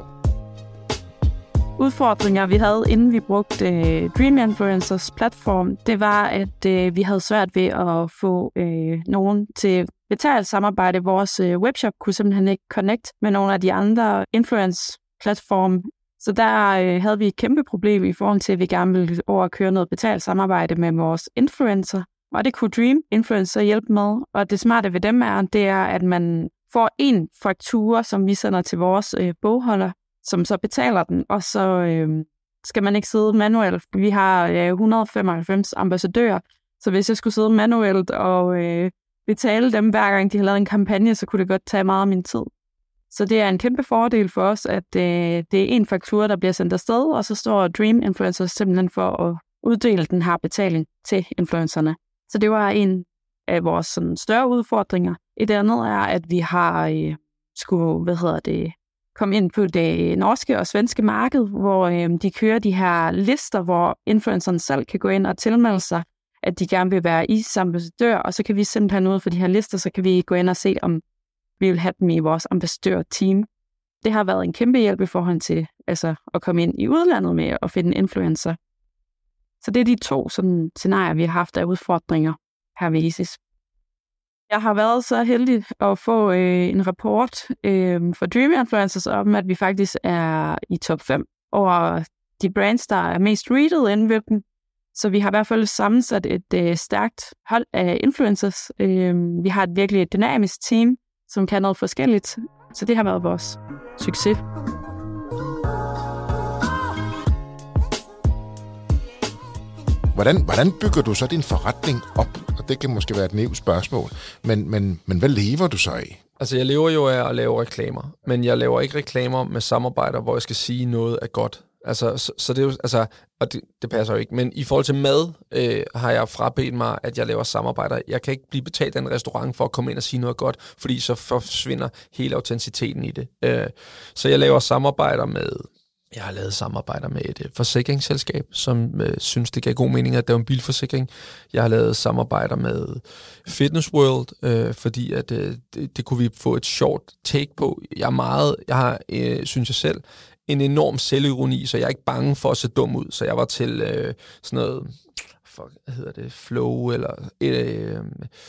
Speaker 6: Udfordringer, vi havde, inden vi brugte uh, Dream Influencers platform, det var, at uh, vi havde svært ved at få uh, nogen til betalt samarbejde. Vores uh, webshop kunne simpelthen ikke connect med nogle af de andre influence-platforme. Så der uh, havde vi et kæmpe problem i forhold til, at vi gerne ville over at køre noget betalt samarbejde med vores influencer. Og det kunne Dream Influencer hjælpe med. Og det smarte ved dem er, det er, at man får en faktura, som vi sender til vores uh, bogholder, som så betaler den, og så øh, skal man ikke sidde manuelt. Vi har ja, et hundrede og femoghalvfems ambassadører, så hvis jeg skulle sidde manuelt og øh, betale dem, hver gang de har lavet en kampagne, så kunne det godt tage meget af min tid. Så det er en kæmpe fordel for os, at øh, det er en faktura, der bliver sendt afsted, og så står Dream Influencers simpelthen for at uddele den her betaling til influencerne. Så det var en af vores sådan, større udfordringer. Et andet er, at vi har øh, skulle, hvad hedder det, komme ind på det norske og svenske marked, hvor øh, de kører de her lister, hvor influencerne selv kan gå ind og tilmelde sig, at de gerne vil være Isis ambassadør, og så kan vi simpelthen ud for de her lister, så kan vi gå ind og se, om vi vil have dem i vores ambassadør-team. Det har været en kæmpe hjælp i forhold til altså, at komme ind i udlandet med at finde influencer. Så det er de to sådan, scenarier, vi har haft af udfordringer her ved Isis. Jeg har været så heldig at få øh, en rapport øh, fra Dream Influencers om, at vi faktisk er i top fem over de brands, der er mest readet inde ved dem. Så vi har i hvert fald sammensat et øh, stærkt hold af influencers. Øh, vi har et virkelig dynamisk team, som kan noget forskelligt. Så det har været vores succes.
Speaker 1: Hvordan, hvordan bygger du så din forretning op? Og det kan måske være et nævnt spørgsmål. Men, men, men hvad lever du så af?
Speaker 2: Altså, jeg lever jo af at lave reklamer. Men jeg laver ikke reklamer med samarbejder, hvor jeg skal sige noget er godt. Altså, så, så det er jo, altså, og det, det passer jo ikke. Men i forhold til mad, øh, har jeg frabedt mig, at jeg laver samarbejder. Jeg kan ikke blive betalt af en restaurant for at komme ind og sige noget godt, fordi så forsvinder hele autenticiteten i det. Øh, så jeg laver samarbejder med Jeg har lavet samarbejder med et øh, forsikringsselskab, som øh, synes, det gav god mening, at det var en bilforsikring. Jeg har lavet samarbejder med Fitness World, øh, fordi at, øh, det, det kunne vi få et sjovt take på. Jeg er meget, jeg har, øh, synes jeg selv, en enorm selvironi, så jeg er ikke bange for at se dum ud. Så jeg var til øh, sådan noget, fuck, hvad hedder det, flow, eller øh,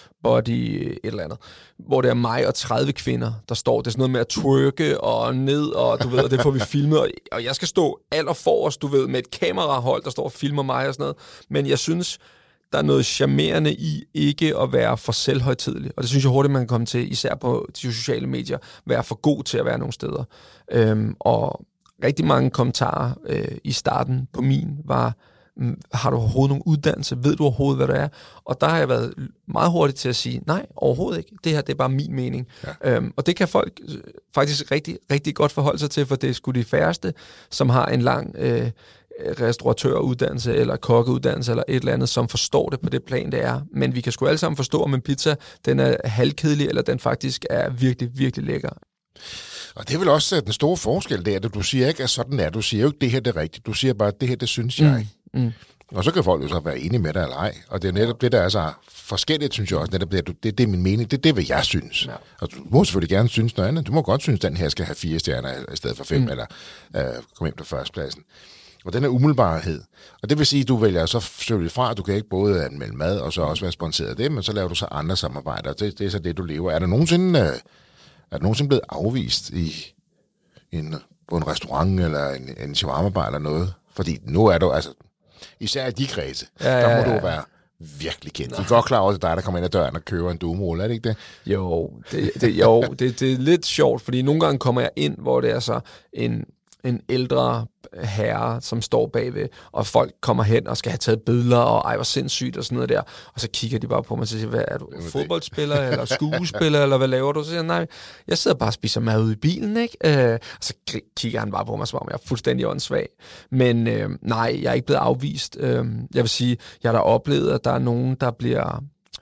Speaker 2: body, et eller andet, hvor det er mig og tredive kvinder, der står. Det er sådan noget med at twerke og ned, og du ved, og det får vi filmet, og, og jeg skal stå allerforrest, du ved, med et kamerahold, der står og filmer mig og sådan noget. Men jeg synes, der er noget charmerende i ikke at være for selvhøjtidelig, og det synes jeg hurtigt, man kan komme til, især på de sociale medier, være for god til at være nogle steder. Øhm, og rigtig mange kommentarer øh, i starten på min var, har du overhovedet nogen uddannelse? Ved du overhovedet, hvad det er? Og der har jeg været meget hurtig til at sige, nej, overhovedet ikke. Det her, det er bare min mening. Ja. Øhm, og det kan folk faktisk rigtig, rigtig godt forholde sig til, for det er sgu de færreste, som har en lang øh, restauratøruddannelse, eller kokkeuddannelse, eller et eller andet, som forstår det på det plan, det er. Men vi kan sgu alle sammen forstå, om en pizza, den er halvkedelig, eller den faktisk er virkelig, virkelig lækker.
Speaker 1: Og det er vel også den store forskel der, at du siger ikke, at sådan er. Du siger jo ikke, det her det er rigtigt. Du siger bare, at det her, det synes jeg ikke. Mm. Mm. Og så kan folk jo så være enige med dig eller ej. Og det er netop det, der er så forskelligt, synes jeg også. Netop det, det, det er min mening. Det er det, hvad jeg synes. Ja. Og du må selvfølgelig gerne synes noget andet. Du må godt synes, at den her skal have fire stjerner i stedet for fem, mm. eller uh, komme hjem til førstepladsen. Og den er umiddelbarhed. Og det vil sige, at du vælger så selvfølgelig fra, at du kan ikke både anmelde mad, og så også være sponsoreret af det, men så laver du så andre samarbejder. Det, det er så det, du lever. Er der nogensinde, uh, er der nogensinde blevet afvist i en, på en restaurant, eller en, en shawarma-bar eller noget? Fordi nu er du, altså, især i de kredse, ja, ja, ja. Der må du være virkelig kendt. Du er godt klar over, at det er dig, der kommer ind ad døren og køber en duemål, er det ikke det?
Speaker 2: Jo, det, det, jo det, det er lidt sjovt, fordi nogle gange kommer jeg ind, hvor det er så en, en ældre herre, som står bagved, og folk kommer hen og skal have taget billeder, og ej, hvor sindssygt, og sådan noget der. Og så kigger de bare på mig og siger, hvad er du, fodboldspiller, eller skuespiller, eller hvad laver du? Så siger jeg, nej, jeg sidder bare og spiser mad ude i bilen, ikke? Øh, og så kigger han bare på mig, som om jeg er fuldstændig åndssvag. Men øh, nej, jeg er ikke blevet afvist. Øh, jeg vil sige, jeg har da oplevet, at der er nogen, der bliver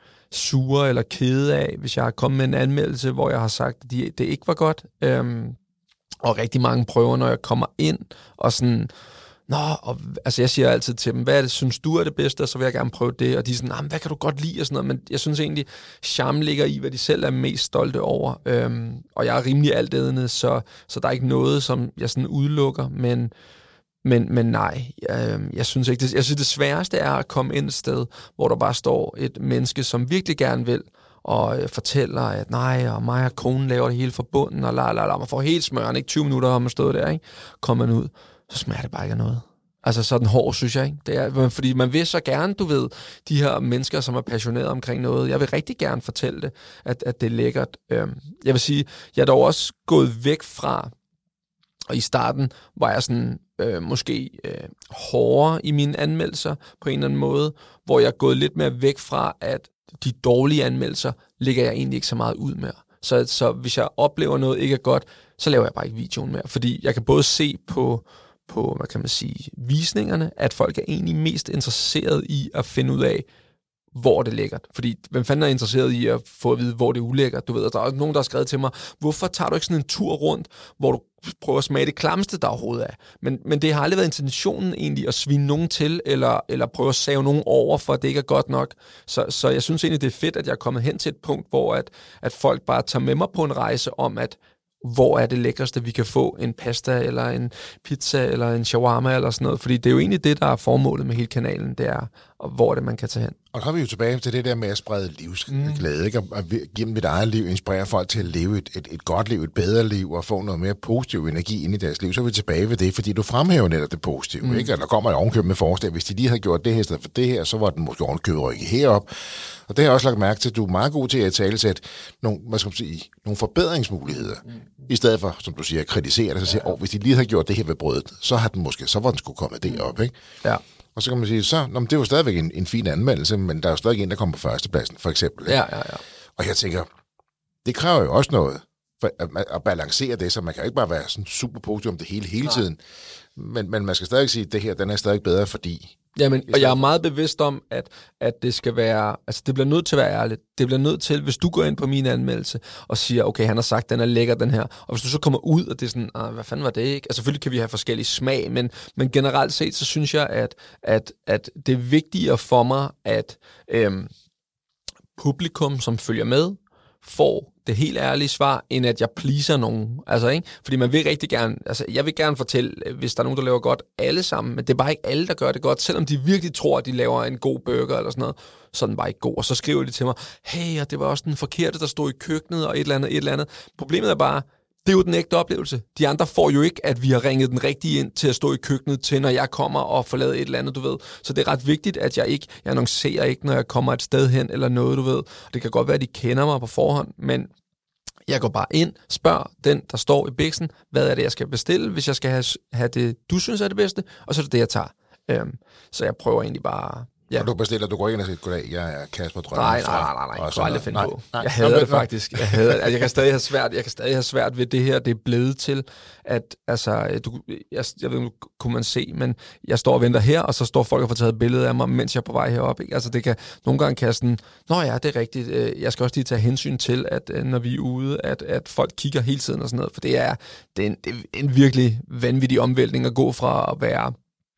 Speaker 2: sure eller kede af, hvis jeg har kommet med en anmeldelse, hvor jeg har sagt, at det ikke var godt. Øh, Og rigtig mange prøver, når jeg kommer ind, og sådan, nå, og, altså jeg siger altid til dem, hvad er det, synes du er det bedste, og så vil jeg gerne prøve det, og de er sådan, hvad kan du godt lide, og sådan noget, men jeg synes egentlig, charme ligger i, hvad de selv er mest stolte over, øhm, og jeg er rimelig altædende, så, så der er ikke noget, som jeg sådan udelukker, men, men, men nej, jeg, jeg synes ikke, det, jeg synes det sværeste er at komme ind et sted, hvor der bare står et menneske, som virkelig gerne vil, og fortæller, at nej, og mig og konen laver det hele fra bunden, og la, la, la, man får helt smøren, ikke? tyve minutter har man stået der, ikke? Kommer man ud, så smager det bare ikke af noget. Altså sådan hård, synes jeg, ikke? Det er, fordi man vil så gerne, du ved, de her mennesker, som er passionerede omkring noget, jeg vil rigtig gerne fortælle det, at, at det er lækkert. Jeg vil sige, jeg er dog også gået væk fra, og i starten var jeg sådan, øh, måske øh, hårdere i mine anmeldelser, på en eller anden måde, hvor jeg er gået lidt mere væk fra, at de dårlige anmeldelser ligger jeg egentlig ikke så meget ud med. Så, så hvis jeg oplever noget ikke er godt, så laver jeg bare ikke videoen mere. Fordi jeg kan både se på, på hvad kan man sige, visningerne, at folk er egentlig mest interesseret i at finde ud af, hvor det er lækkert. Fordi hvem fanden er interesseret i at få at vide, hvor det er ulækkert? Du ved, der er nogen, der har skrevet til mig, hvorfor tager du ikke sådan en tur rundt, hvor du prøver at smage det klammeste, der overhovedet er? Men, men det har aldrig været intentionen egentlig at svine nogen til, eller, eller prøve at save nogen over, for at det ikke er godt nok. Så, så jeg synes egentlig, det er fedt, at jeg er kommet hen til et punkt, hvor at, at folk bare tager med mig på en rejse om, at hvor er det lækreste, vi kan få en pasta, eller en pizza, eller en shawarma, eller sådan noget. Fordi det er jo egentlig det, der er formålet med hele kanalen, det er, og hvor er det, man kan tage hen.
Speaker 1: Og så er vi jo tilbage til det der med at sprede livsglæde, mm. ikke? Og give dem mit eget liv, inspirere folk til at leve et, et, et godt liv, et bedre liv, og få noget mere positiv energi ind i deres liv. Så er vi tilbage ved det, fordi du fremhæver netop det positive, mm. ikke? Og der kommer et ovenkøb med forslag. Hvis de lige havde gjort det her i stedet for det her, så var den måske ovenkøbet rykket herop. Og det har jeg også lagt mærke til, at du er meget god til at talesætte nogle, hvad skal man sige, nogle forbedringsmuligheder. Mm. I stedet for, som du siger, at kritisere det, så siger, åh, hvis de lige havde gjort det her ved brødet, så har den måske, så var den skulle komme derop, ikke? Ja. Og så kan man sige, så, nå, det er jo stadigvæk en, en fin anmeldelse, men der er jo stadig en, der kommer på førstepladsen, for eksempel.
Speaker 2: Ja, ja, ja.
Speaker 1: Og jeg tænker, det kræver jo også noget, for at, at balancere det, så man kan ikke bare være sådan super positiv om det hele, hele tiden. Men, men man skal stadig sige, at det her, den er stadig bedre, fordi
Speaker 2: Jamen, og jeg er meget bevidst om, at, at det skal være, altså det bliver nødt til at være ærligt. Det bliver nødt til, hvis du går ind på min anmeldelse og siger, okay, han har sagt, den er lækker, den her. Og hvis du så kommer ud, og det er sådan, ah, hvad fanden var det, ikke? Altså selvfølgelig kan vi have forskellige smag, men, men generelt set, så synes jeg, at, at, at det er vigtigere for mig, at øhm, publikum, som følger med, får det helt ærlige svar, end at jeg pleaser nogen. Altså, ikke? Fordi man vil rigtig gerne, altså jeg vil gerne fortælle, hvis der er nogen, der laver godt alle sammen, men det er bare ikke alle, der gør det godt, selvom de virkelig tror, at de laver en god burger eller sådan noget, så er den bare ikke god. Og så skriver de til mig, hey, og det var også den forkerte, der stod i køkkenet, og et eller andet, et eller andet. Problemet er bare, det er jo den ægte oplevelse. De andre får jo ikke, at vi har ringet den rigtige ind til at stå i køkkenet til, når jeg kommer og får lavet et eller andet, du ved. Så det er ret vigtigt, at jeg ikke, jeg annoncerer ikke, når jeg kommer et sted hen eller noget, du ved. Det kan godt være, at de kender mig på forhånd, men jeg går bare ind, spørger den, der står i biksen, hvad er det, jeg skal bestille, hvis jeg skal have, have det, du synes er det bedste, og så er det det, jeg tager. Øhm, så jeg prøver egentlig bare... Ja.
Speaker 1: Og du bestiller, du går ind og siger, goddag, jeg er Kasper Drømme.
Speaker 2: Nej, nej, nej, nej, nej. Jeg kan aldrig finde
Speaker 1: nej,
Speaker 2: på.
Speaker 1: Nej,
Speaker 2: jeg hader det faktisk. Jeg, hader, altså, jeg, kan stadig have svært, jeg kan stadig have svært ved det her. Det er blevet til, at altså, du, jeg, jeg ved ikke, kunne man se, men jeg står og venter her, og så står folk og får taget et billede af mig, mens jeg er på vej herop. Ikke? Altså, det kan nogle gange kan sådan, nå ja, det er rigtigt. Jeg skal også lige tage hensyn til, at når vi er ude, at, at folk kigger hele tiden og sådan noget, for det er, det er, en, det er en virkelig vanvittig omvæltning at gå fra at være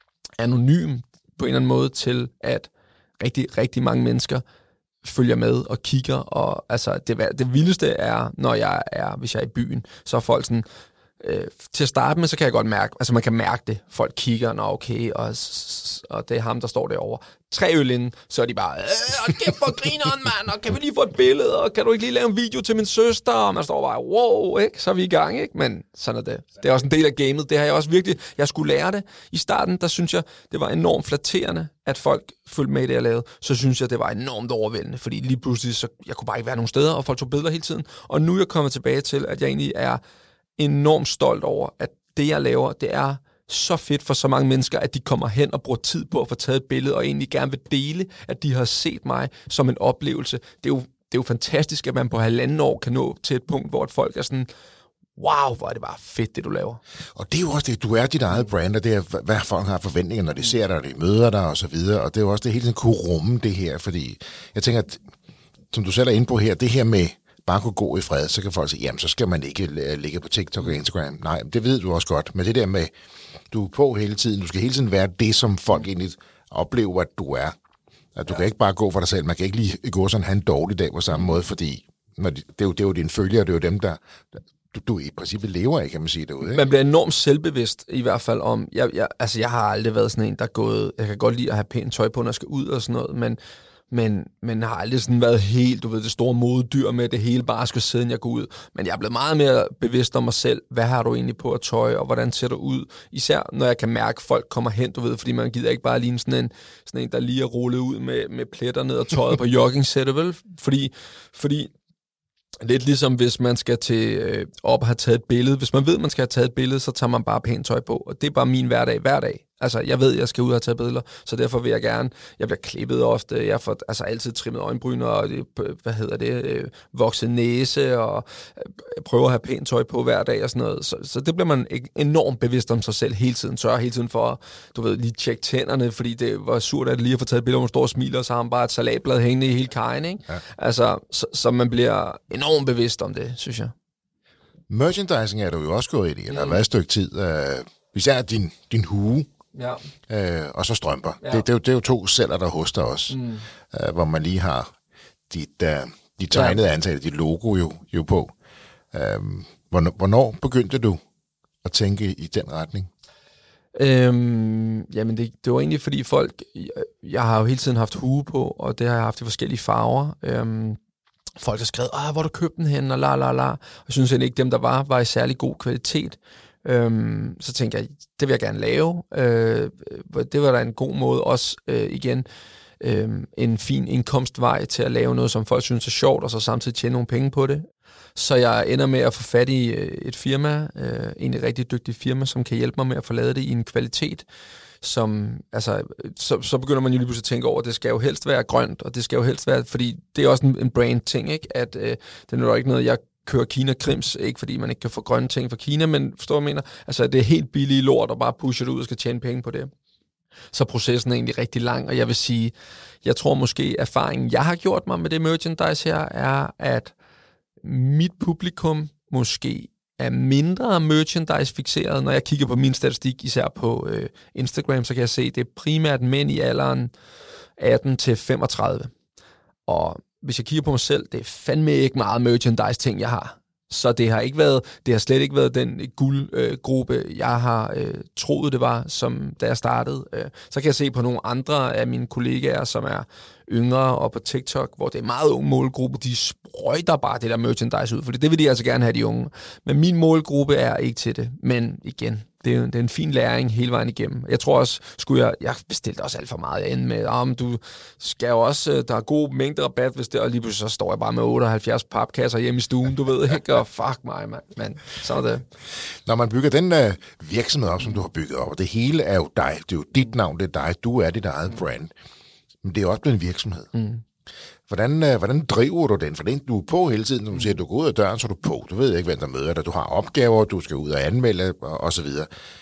Speaker 2: anonym på en eller anden måde til at rigtig, rigtig mange mennesker følger med og kigger, og altså det, det vildeste er, når jeg er, hvis jeg er i byen, så er folk sådan, øh, til at starte med, så kan jeg godt mærke, altså man kan mærke det, folk kigger, nå okay, og, og det er ham, der står derovre. Tre øl inden, så er de bare, øh, kæft for grineren, mand, og kan vi lige få et billede, og kan du ikke lige lave en video til min søster, og man står bare, wow, ikke? Så er vi i gang, ikke? Men sådan er det. Det er også en del af gamet, det har jeg også virkelig, jeg skulle lære det. I starten, der synes jeg, det var enormt flatterende, at folk følte med i det, jeg lavede. Så synes jeg, det var enormt overvældende, fordi lige pludselig, så jeg kunne bare ikke være nogen steder, og folk tog billeder hele tiden. Og nu er jeg kommet tilbage til, at jeg egentlig er enormt stolt over, at det, jeg laver, det er så fedt for så mange mennesker, at de kommer hen og bruger tid på at få taget et billede, og egentlig gerne vil dele, at de har set mig som en oplevelse. Det er jo, det er jo fantastisk, at man på halvanden år kan nå til et punkt, hvor folk er sådan, wow, hvor er det bare fedt, det du laver.
Speaker 1: Og det er jo også det, du er dit eget brand, og det er, hvad folk har forventninger, når de ser dig, og de møder dig, og så videre, og det er jo også det hele tiden kunne rumme det her, fordi jeg tænker, at, som du selv er inde på her, det her med bare kunne gå i fred, så kan folk sige, jamen, så skal man ikke ligge på TikTok og Instagram. Nej, det ved du også godt, men det der med, du er på hele tiden, du skal hele tiden være det, som folk egentlig oplever, at du er. At du ja. kan ikke bare gå for dig selv, man kan ikke lige gå sådan en dårlig dag på samme måde, fordi når de, det, er jo, det er jo dine følgere, det er jo dem, der... Du, du i princippet lever af, kan man sige derude, ikke?
Speaker 2: Man bliver enormt selvbevidst, i hvert fald om... Jeg, jeg, altså, jeg har aldrig været sådan en, der er gået... Jeg kan godt lide at have pænt tøj på, når jeg skal ud og sådan noget, men... Men, men har aldrig sådan været helt, du ved, det store modedyr med det hele bare skal sidde, jeg går ud. Men jeg er blevet meget mere bevidst om mig selv. Hvad har du egentlig på at tøj, og hvordan ser du ud? Især når jeg kan mærke, at folk kommer hen, du ved, fordi man gider ikke bare ligne sådan en, sådan en der lige er rullet ud med, med pletter ned og tøjet på joggingsættet, vel? Fordi, fordi lidt ligesom hvis man skal til øh, op og have taget et billede. Hvis man ved, at man skal have taget et billede, så tager man bare pænt tøj på. Og det er bare min hverdag hver dag. Altså, jeg ved, at jeg skal ud og tage billeder, så derfor vil jeg gerne... Jeg bliver klippet ofte, jeg får altså altid trimmet øjenbryn og, hvad hedder det, øh, vokset næse, og øh, prøver at have pænt tøj på hver dag og sådan noget. Så, så det bliver man enormt bevidst om sig selv hele tiden. Sørger hele tiden for, du ved, lige tjekke tænderne, fordi det var surt at lige at få taget billeder, hvor man står og smiler, og så har man bare et salatblad hængende i hele kajen, ikke? Ja. Altså, så, så man bliver enormt bevidst om det, synes jeg.
Speaker 1: Merchandising er du jo også gået ind i, der har været et stykke tid. Øh, især din, din hue, ja. øh, og så strømper. Ja. Det, det, er jo, det er jo to celler, der hos dig også, mm. øh, hvor man lige har dit, uh, dit tegnede ja. antal, dit logo jo, jo på. Øh, hvornår, hvornår begyndte du at tænke i den retning?
Speaker 2: Øhm, jamen, det, det var egentlig, fordi folk... Jeg, jeg har jo hele tiden haft hue på, og det har jeg haft i forskellige farver. Øhm, folk har skrevet, ah, hvor du købte den hen, og la la la. Og jeg synes egentlig ikke, dem der var, var i særlig god kvalitet. Øhm, så tænkte jeg, det vil jeg gerne lave. Øh, det var da en god måde også, øh, igen, øh, en fin indkomstvej til at lave noget, som folk synes er sjovt, og så samtidig tjene nogle penge på det. Så jeg ender med at få fat i øh, et firma, øh, en rigtig dygtig firma, som kan hjælpe mig med at få lavet det i en kvalitet, som, altså, så, så begynder man jo lige pludselig at tænke over, at det skal jo helst være grønt, og det skal jo helst være, fordi det er også en, en brand-ting, ikke? At øh, det er jo ikke noget, jeg kører Kina-krims, ikke fordi man ikke kan få grønne ting fra Kina, men forstår du, hvad jeg mener? Altså, det er helt billige lort, og bare pusher det ud og skal tjene penge på det. Så processen er egentlig rigtig lang, og jeg vil sige, jeg tror måske, erfaringen, jeg har gjort mig med det merchandise her, er, at mit publikum måske er mindre merchandise-fixeret. Når jeg kigger på min statistik, især på øh, Instagram, så kan jeg se, at det er primært mænd i alderen atten til femogtredive. Og hvis jeg kigger på mig selv, det er fandme ikke meget merchandise-ting, jeg har. Så det har ikke været, det har slet ikke været den guldgruppe, øh, jeg har øh, troet, det var, som da jeg startede. Øh, så kan jeg se på nogle andre af mine kollegaer, som er yngre og på TikTok, hvor det er meget ung målgruppe, de sprøjter bare det der merchandise ud, for det vil de altså gerne have, de unge. Men min målgruppe er ikke til det. Men igen, det er, det er en fin læring hele vejen igennem. Jeg tror også, skulle jeg, jeg bestilte også alt for meget, jeg med, om du skal jo også, der er god mængde rabat, hvis det, og lige pludselig så står jeg bare med otteoghalvfjerds papkasser hjemme i stuen, du ved ikke, og fuck mig, mand. Men så er det.
Speaker 1: Når man bygger den uh, virksomhed op, som du har bygget op, og det hele er jo dig, det er jo dit navn, det er dig, du er dit eget brand, men det er også blevet en virksomhed. Mm. Hvordan, øh, hvordan driver du den? For den, du er på hele tiden, som du siger, du går ud af døren, så er du på. Du ved ikke, hvem der møder dig. Du har opgaver, du skal ud og anmelde, og, og så videre.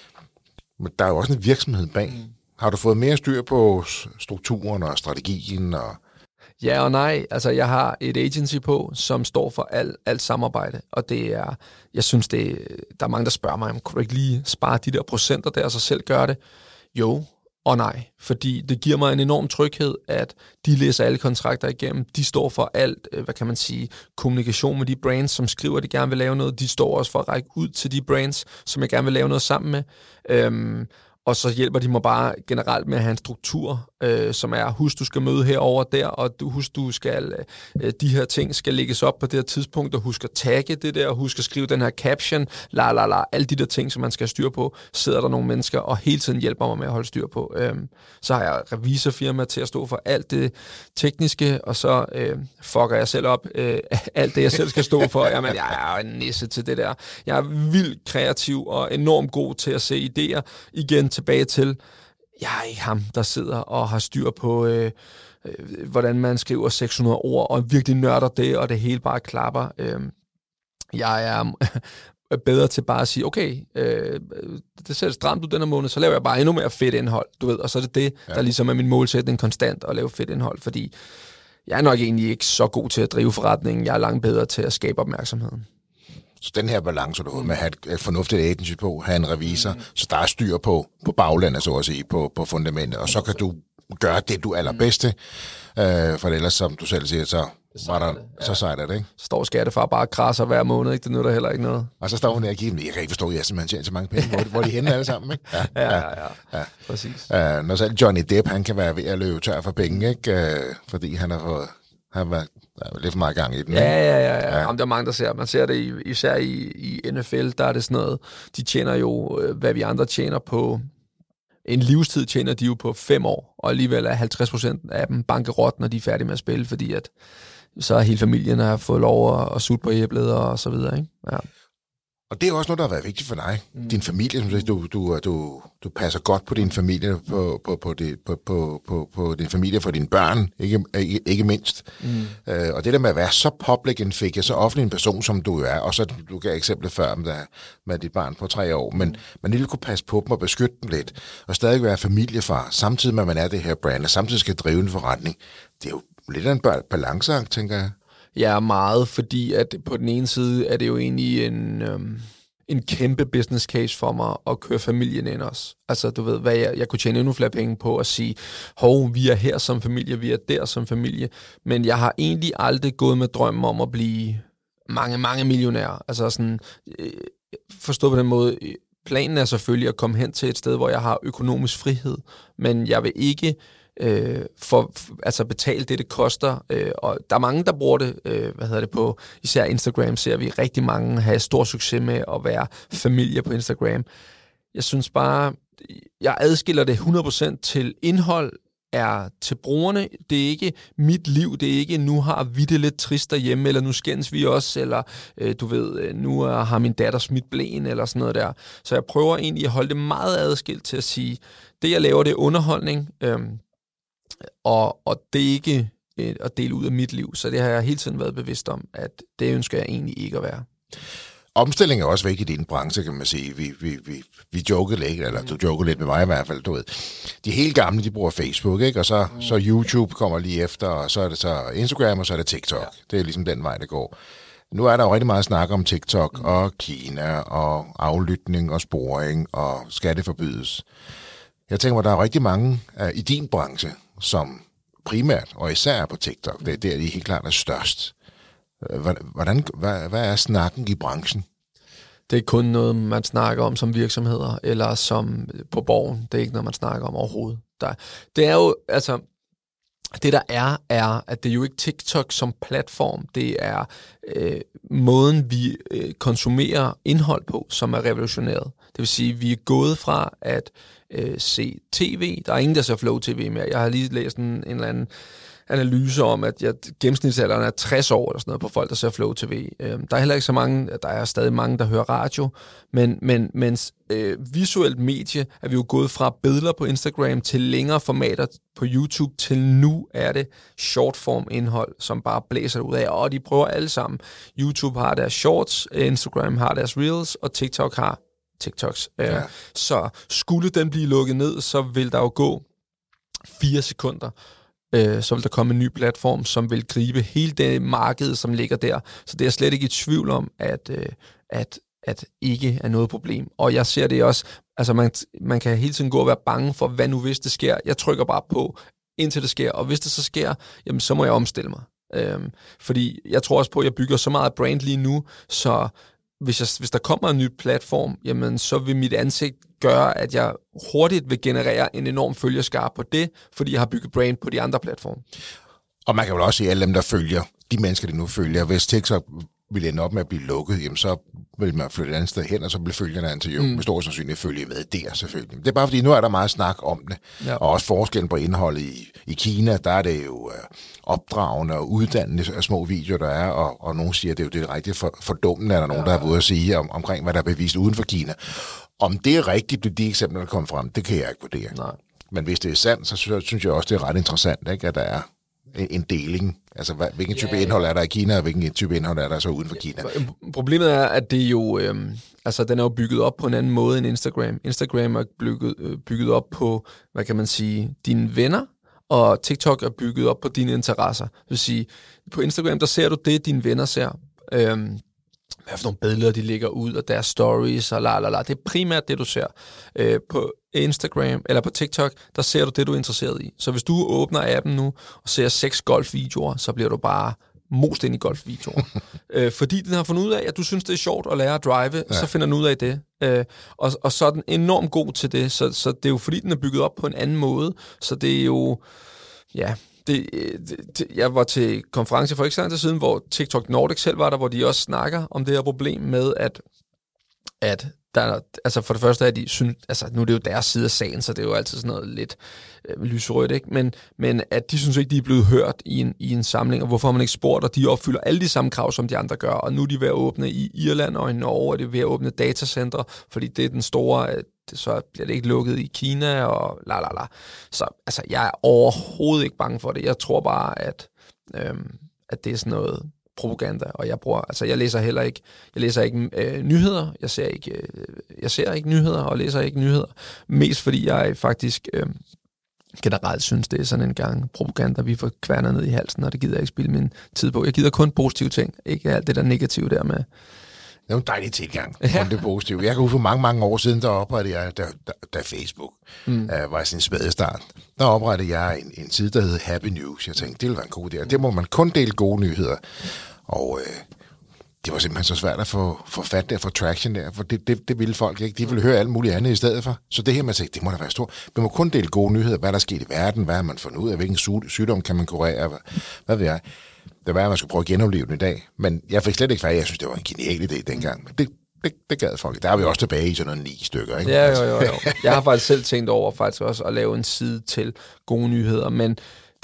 Speaker 1: Men der er jo også en virksomhed bag. Mm. Har du fået mere styr på strukturen og strategien? Og
Speaker 2: Ja og nej. Altså, jeg har et agency på, som står for alt, alt samarbejde, og det er, jeg synes, det, der er mange, der spørger mig, kunne du ikke lige spare de der procenter der, og så selv gøre det? Jo og nej, fordi det giver mig en enorm tryghed, at de læser alle kontrakter igennem, de står for alt, hvad kan man sige, kommunikation med de brands, som skriver, at de gerne vil lave noget, de står også for at række ud til de brands, som jeg gerne vil lave noget sammen med, øhm, og så hjælper de mig bare generelt med at have en struktur, øh, som er, husk, du skal møde herover der, og du, husk, du skal, øh, de her ting skal lægges op på det her tidspunkt, og husk at tagge det der, og husk at skrive den her caption, la la la, alle de der ting, som man skal have styr på, sidder der nogle mennesker, og hele tiden hjælper mig med at holde styr på. Øhm, så har jeg revisorfirma til at stå for alt det tekniske, og så øh, fucker jeg selv op øh, alt det, jeg selv skal stå for. Jamen, jeg er en nisse til det der. Jeg er vildt kreativ og enormt god til at se idéer. Igen tilbage til, jeg er ikke ham, der sidder og har styr på, øh, øh, hvordan man skriver seks hundrede ord, og virkelig nørder det, og det hele bare klapper. Øh, jeg er bedre til bare at sige, okay, øh, det ser stramt ud denne måned, så laver jeg bare endnu mere fedt indhold, du ved, og så er det det, ja. der ligesom er min målsætning konstant, at lave fedt indhold, fordi jeg er nok egentlig ikke så god til at drive forretningen, jeg er langt bedre til at skabe opmærksomheden.
Speaker 1: Så den her balance, du har med at have et fornuftigt agency på, have en revisor, mm. så der er styr på, på baglandet, så at sige, på, på fundamentet, og så kan du gøre det, du er allerbedste, øh, for ellers, som du selv siger, så var der, så sejler det, ikke?
Speaker 2: Så står skattefar bare og krasser hver måned, ikke? Det nytter heller ikke noget.
Speaker 1: Og så står hun der og giver dem, jeg kan ikke forstå, at jeg simpelthen tjener så mange penge, hvor, hvor de henne alle sammen, ikke?
Speaker 2: Ja, ja, ja, ja. ja. Præcis.
Speaker 1: Uh, når selv Johnny Depp, han kan være ved at løbe tør for penge, ikke? Uh, fordi han har fået, han har lidt for meget gang i den,
Speaker 2: ja, ja, ja, ja. ja. Jamen, der er mange, der ser. Man ser det især i, i N F L, der er det sådan noget, de tjener jo, hvad vi andre tjener på, en livstid tjener de jo på fem år, og alligevel er halvtreds procent af dem bankerot, når de er færdige med at spille, fordi at så er hele familien har fået lov at, at sutte på æblet og så videre, ikke? Ja.
Speaker 1: Og det er også noget, der har været vigtigt for dig. Mm. Din familie, som siger, du, du, du, du passer godt på din familie, på, på, på, det, på, på, på, på din familie, for dine børn, ikke, ikke, ikke mindst. Mm. Øh, og det der med at være så public en figure, så offentlig en person, som du er, og så du gav eksemplet før med, med dit barn på tre år, men man lige kunne passe på dem og beskytte dem lidt, og stadig være familiefar, samtidig med, at man er det her brand, og samtidig skal drive en forretning. Det er jo lidt af en balanceakt, tænker jeg.
Speaker 2: Ja, meget, fordi at på den ene side er det jo egentlig en, øhm, en kæmpe business case for mig at køre familien ind også. Altså, du ved, hvad jeg, jeg kunne tjene endnu flere penge på at sige, hov, vi er her som familie, vi er der som familie, men jeg har egentlig aldrig gået med drømmen om at blive mange, mange millionærer. Altså sådan, øh, forstå på den måde, planen er selvfølgelig at komme hen til et sted, hvor jeg har økonomisk frihed, men jeg vil ikke Øh, for, for altså betale det, det koster. Øh, og der er mange, der bruger det, øh, hvad hedder det på, især Instagram ser vi rigtig mange have stor succes med at være familie på Instagram. Jeg synes bare, jeg adskiller det hundrede procent til indhold, er til brugerne. Det er ikke mit liv, det er ikke, nu har vi det lidt trist derhjemme, eller nu skændes vi også, eller øh, du ved, nu er, har min datter smidt blæen, eller sådan noget der. Så jeg prøver egentlig at holde det meget adskilt til at sige, det jeg laver, det er underholdning, øh, Og, og det er ikke øh, at dele ud af mit liv, så det har jeg hele tiden været bevidst om, at det ønsker jeg egentlig ikke at være.
Speaker 1: omstilling er også vigtigt i din branche, kan man sige. Vi, vi, vi, vi jokede lidt, eller du jokede lidt med mig i hvert fald, du ved. De helt gamle, de bruger Facebook, ikke? Og så, mm. så YouTube kommer lige efter, og så er det så Instagram, og så er det TikTok. Ja. Det er ligesom den vej, det går. Nu er der jo rigtig meget snak om TikTok mm. og Kina og aflytning og sporing og skal det forbydes. Jeg tænker mig, der er rigtig mange uh, i din branche, som primært og især er på TikTok. Det er der, de helt klart er størst. Hvordan, hvad, hvad er snakken i branchen?
Speaker 2: Det er kun noget, man snakker om som virksomheder, eller som på borgen. Det er ikke noget, man snakker om overhovedet. Der, det er jo, altså, det der er, er, at det er jo ikke TikTok som platform. Det er øh, måden, vi øh, konsumerer indhold på, som er revolutioneret. Det vil sige, at vi er gået fra at øh, se tv. Der er ingen, der ser Flow T V mere. Jeg har lige læst en, en eller anden analyse om, at jeg, gennemsnitsalderen er tres år eller sådan noget på folk, der ser Flow T V. Øhm, der er heller ikke så mange, der er stadig mange, der hører radio, men, men mens øh, visuelt medie er vi jo gået fra billeder på Instagram til længere formater på YouTube, til nu er det shortform indhold, som bare blæser ud af, og de prøver alle sammen. YouTube har deres shorts, Instagram har deres reels, og TikTok har TikToks. Øh, ja. Så skulle den blive lukket ned, så vil der jo gå fire sekunder, så vil der komme en ny platform, som vil gribe hele det marked, som ligger der. Så det er jeg slet ikke i tvivl om, at, at, at ikke er noget problem. Og jeg ser det også, altså man, man kan hele tiden gå og være bange for, hvad nu hvis det sker. Jeg trykker bare på, indtil det sker. Og hvis det så sker, jamen så må jeg omstille mig. Øhm, fordi jeg tror også på, at jeg bygger så meget brand lige nu, så hvis, jeg, hvis der kommer en ny platform, jamen så vil mit ansigt gøre, at jeg hurtigt vil generere en enorm følgerskare på det, fordi jeg har bygget brand på de andre platforme.
Speaker 1: Og man kan vel også se, alle dem, der følger, de mennesker, de nu følger, hvis TikTok vil ende op med at blive lukket, jamen så vil man flytte et andet sted hen, og så bliver følgerne an til jo mm. med stor sandsynlighed følge med der selvfølgelig. Det er bare fordi, nu er der meget snak om det, ja. Og også forskellen på indholdet i, i Kina, der er det jo øh, opdragende og uddannende af små videoer, der er, og, og nogen siger, at det er jo det rigtig for, fordummende, er der nogen, ja. Der er ude at sige om, omkring, hvad der er bevist uden for Kina. Om det er rigtigt, de eksempler, der kommer frem, det kan jeg ikke vurdere. Nej. Men hvis det er sandt, så synes jeg også, det er ret interessant, ikke, at der er en deling. Altså, hvad, hvilken type ja, ja. indhold er der i Kina, og hvilken type indhold er der så uden for Kina?
Speaker 2: Problemet er, at det jo, øhm, altså, den er jo bygget op på en anden måde end Instagram. Instagram er bygget, øh, bygget op på, hvad kan man sige, dine venner, og TikTok er bygget op på dine interesser. Det vil sige, på Instagram, der ser du det, dine venner ser. Øhm, hvad for nogle billeder, de lægger ud, og deres stories, og la la la. Det er primært det, du ser. Øh, på Instagram, eller på TikTok, der ser du det, du er interesseret i. Så hvis du åbner appen nu, og ser seks golfvideoer, så bliver du bare most ind i golfvideoer. øh, fordi den har fundet ud af, at du synes, det er sjovt at lære at drive, ja. Så finder den ud af det. Øh, og, og så er den enormt god til det, så, så det er jo fordi, den er bygget op på en anden måde. Så det er jo, ja... Det, det, jeg var til konference for ikke så lang tid siden, hvor TikTok Nordic selv var der, hvor de også snakker om det her problem med, at, at der, altså for det første er de synes, altså nu er det jo deres side af sagen, så det er jo altid sådan noget lidt øh, lyserødt, ikke? Men, men at de synes ikke, de er blevet hørt i en, i en samling, og hvorfor har man ikke spurgt, og de opfylder alle de samme krav, som de andre gør, og nu er de ved at åbne i Irland og i Norge, og de er ved at åbne datacentre, fordi det er den store... så bliver det ikke lukket i Kina, og la la la. Så altså, jeg er overhovedet ikke bange for det. Jeg tror bare, at, øhm, at det er sådan noget propaganda, og jeg bruger, altså jeg læser heller ikke, jeg læser ikke øh, nyheder, jeg ser ikke, øh, jeg ser ikke nyheder, og læser ikke nyheder, mest fordi jeg faktisk øh, generelt synes, det er sådan en gang propaganda, vi får kværnet ned i halsen, og det gider jeg ikke spille min tid på. Jeg gider kun positive ting, ikke alt det der negative der med.
Speaker 1: Det er en dejlig tilgang, ja. Det positive. Jeg kan huske for mange, mange år siden, der oprettede jeg, da, da, da Facebook mm. uh, var sin spæde start, der oprettede jeg en, en side, der hed Happy News. Jeg tænkte, det ville være en god idé. Det må man kun dele gode nyheder. Og uh, det var simpelthen så svært at få, få fat der, få traction der, for det, det, det ville folk ikke. De ville høre alt muligt andet i stedet for. Så det her, man tænkte, det må da være stort. Man må kun dele gode nyheder. Hvad der er sket i verden, hvad har man fundet ud af, hvilken sygdom kan man kurere, hvad, hvad ved jeg. Det var, at man skulle prøve at genopleve den i dag. Men jeg fik slet ikke fat. Jeg synes, det var en genial idé dengang. Men det, det, det gad folk. Der er vi også tilbage i sådan noget ni stykker, ikke?
Speaker 2: Ja, jo, jo, jo. Jeg har faktisk selv tænkt over faktisk også at lave en side til gode nyheder, men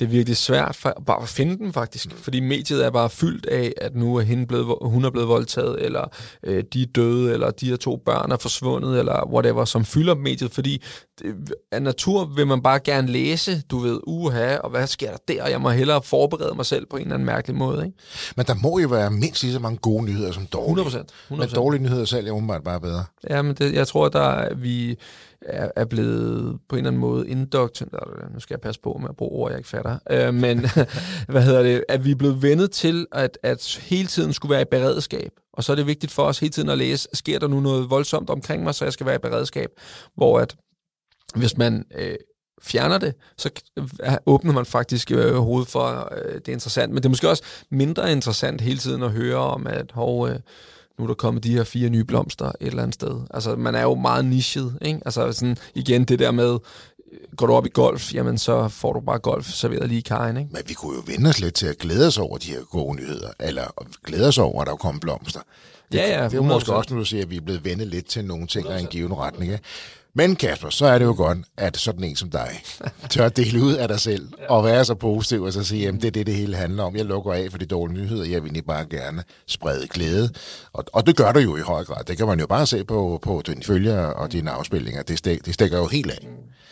Speaker 2: det er virkelig svært for, bare at finde dem faktisk, mm. fordi mediet er bare fyldt af, at nu er hende blevet, hun er blevet voldtaget, eller øh, de er døde, eller de her to børn er forsvundet, eller whatever, som fylder mediet, fordi det, af natur vil man bare gerne læse, du ved, uha, og hvad sker der der, og jeg må hellere forberede mig selv på en eller anden mærkelig måde. Ikke?
Speaker 1: Men der må jo være mindst lige så mange gode nyheder som dårlige.
Speaker 2: hundrede procent.
Speaker 1: Men dårlige nyheder selv er umiddelbart bare bedre.
Speaker 2: Ja, men det, jeg tror, at der, vi er, er blevet på en eller anden måde indoktrineret, nu skal jeg passe på med at bruge ord, jeg ikke fatter, øh, men hvad hedder det, at vi er blevet vendet til, at, at hele tiden skulle være i beredskab. Og så er det vigtigt for os hele tiden at læse, sker der nu noget voldsomt omkring mig, så jeg skal være i beredskab. Hvor at, hvis man øh, fjerner det, så åbner man faktisk øh, hovedet for, øh, det er interessant. Men det er måske også mindre interessant hele tiden at høre om, at hov, øh, nu er der kommet de her fire nye blomster et eller andet sted. Altså, man er jo meget nichet, ikke? Altså, sådan, igen, det der med, går du op i golf, jamen, så får du bare golf serveret lige i kajen, ikke?
Speaker 1: Men vi kunne jo vende os lidt til at glæde os over de her gode nyheder, eller glæde os over, at der kommer blomster. Det,
Speaker 2: ja, ja.
Speaker 1: Det er jo måske også, når du siger, at vi er blevet vendet lidt til nogle ting af en given retning, ikke? Men Kasper, så er det jo godt, at sådan en som dig tør dele ud af dig selv, og være så positiv, og så sige, at det er det, det hele handler om. Jeg lukker af for de dårlige nyheder, jeg vil egentlig bare gerne sprede glæde. Og, og det gør du jo i høj grad. Det kan man jo bare se på, på dine følgere og dine afspilninger. Det, stik, det stikker jo helt af.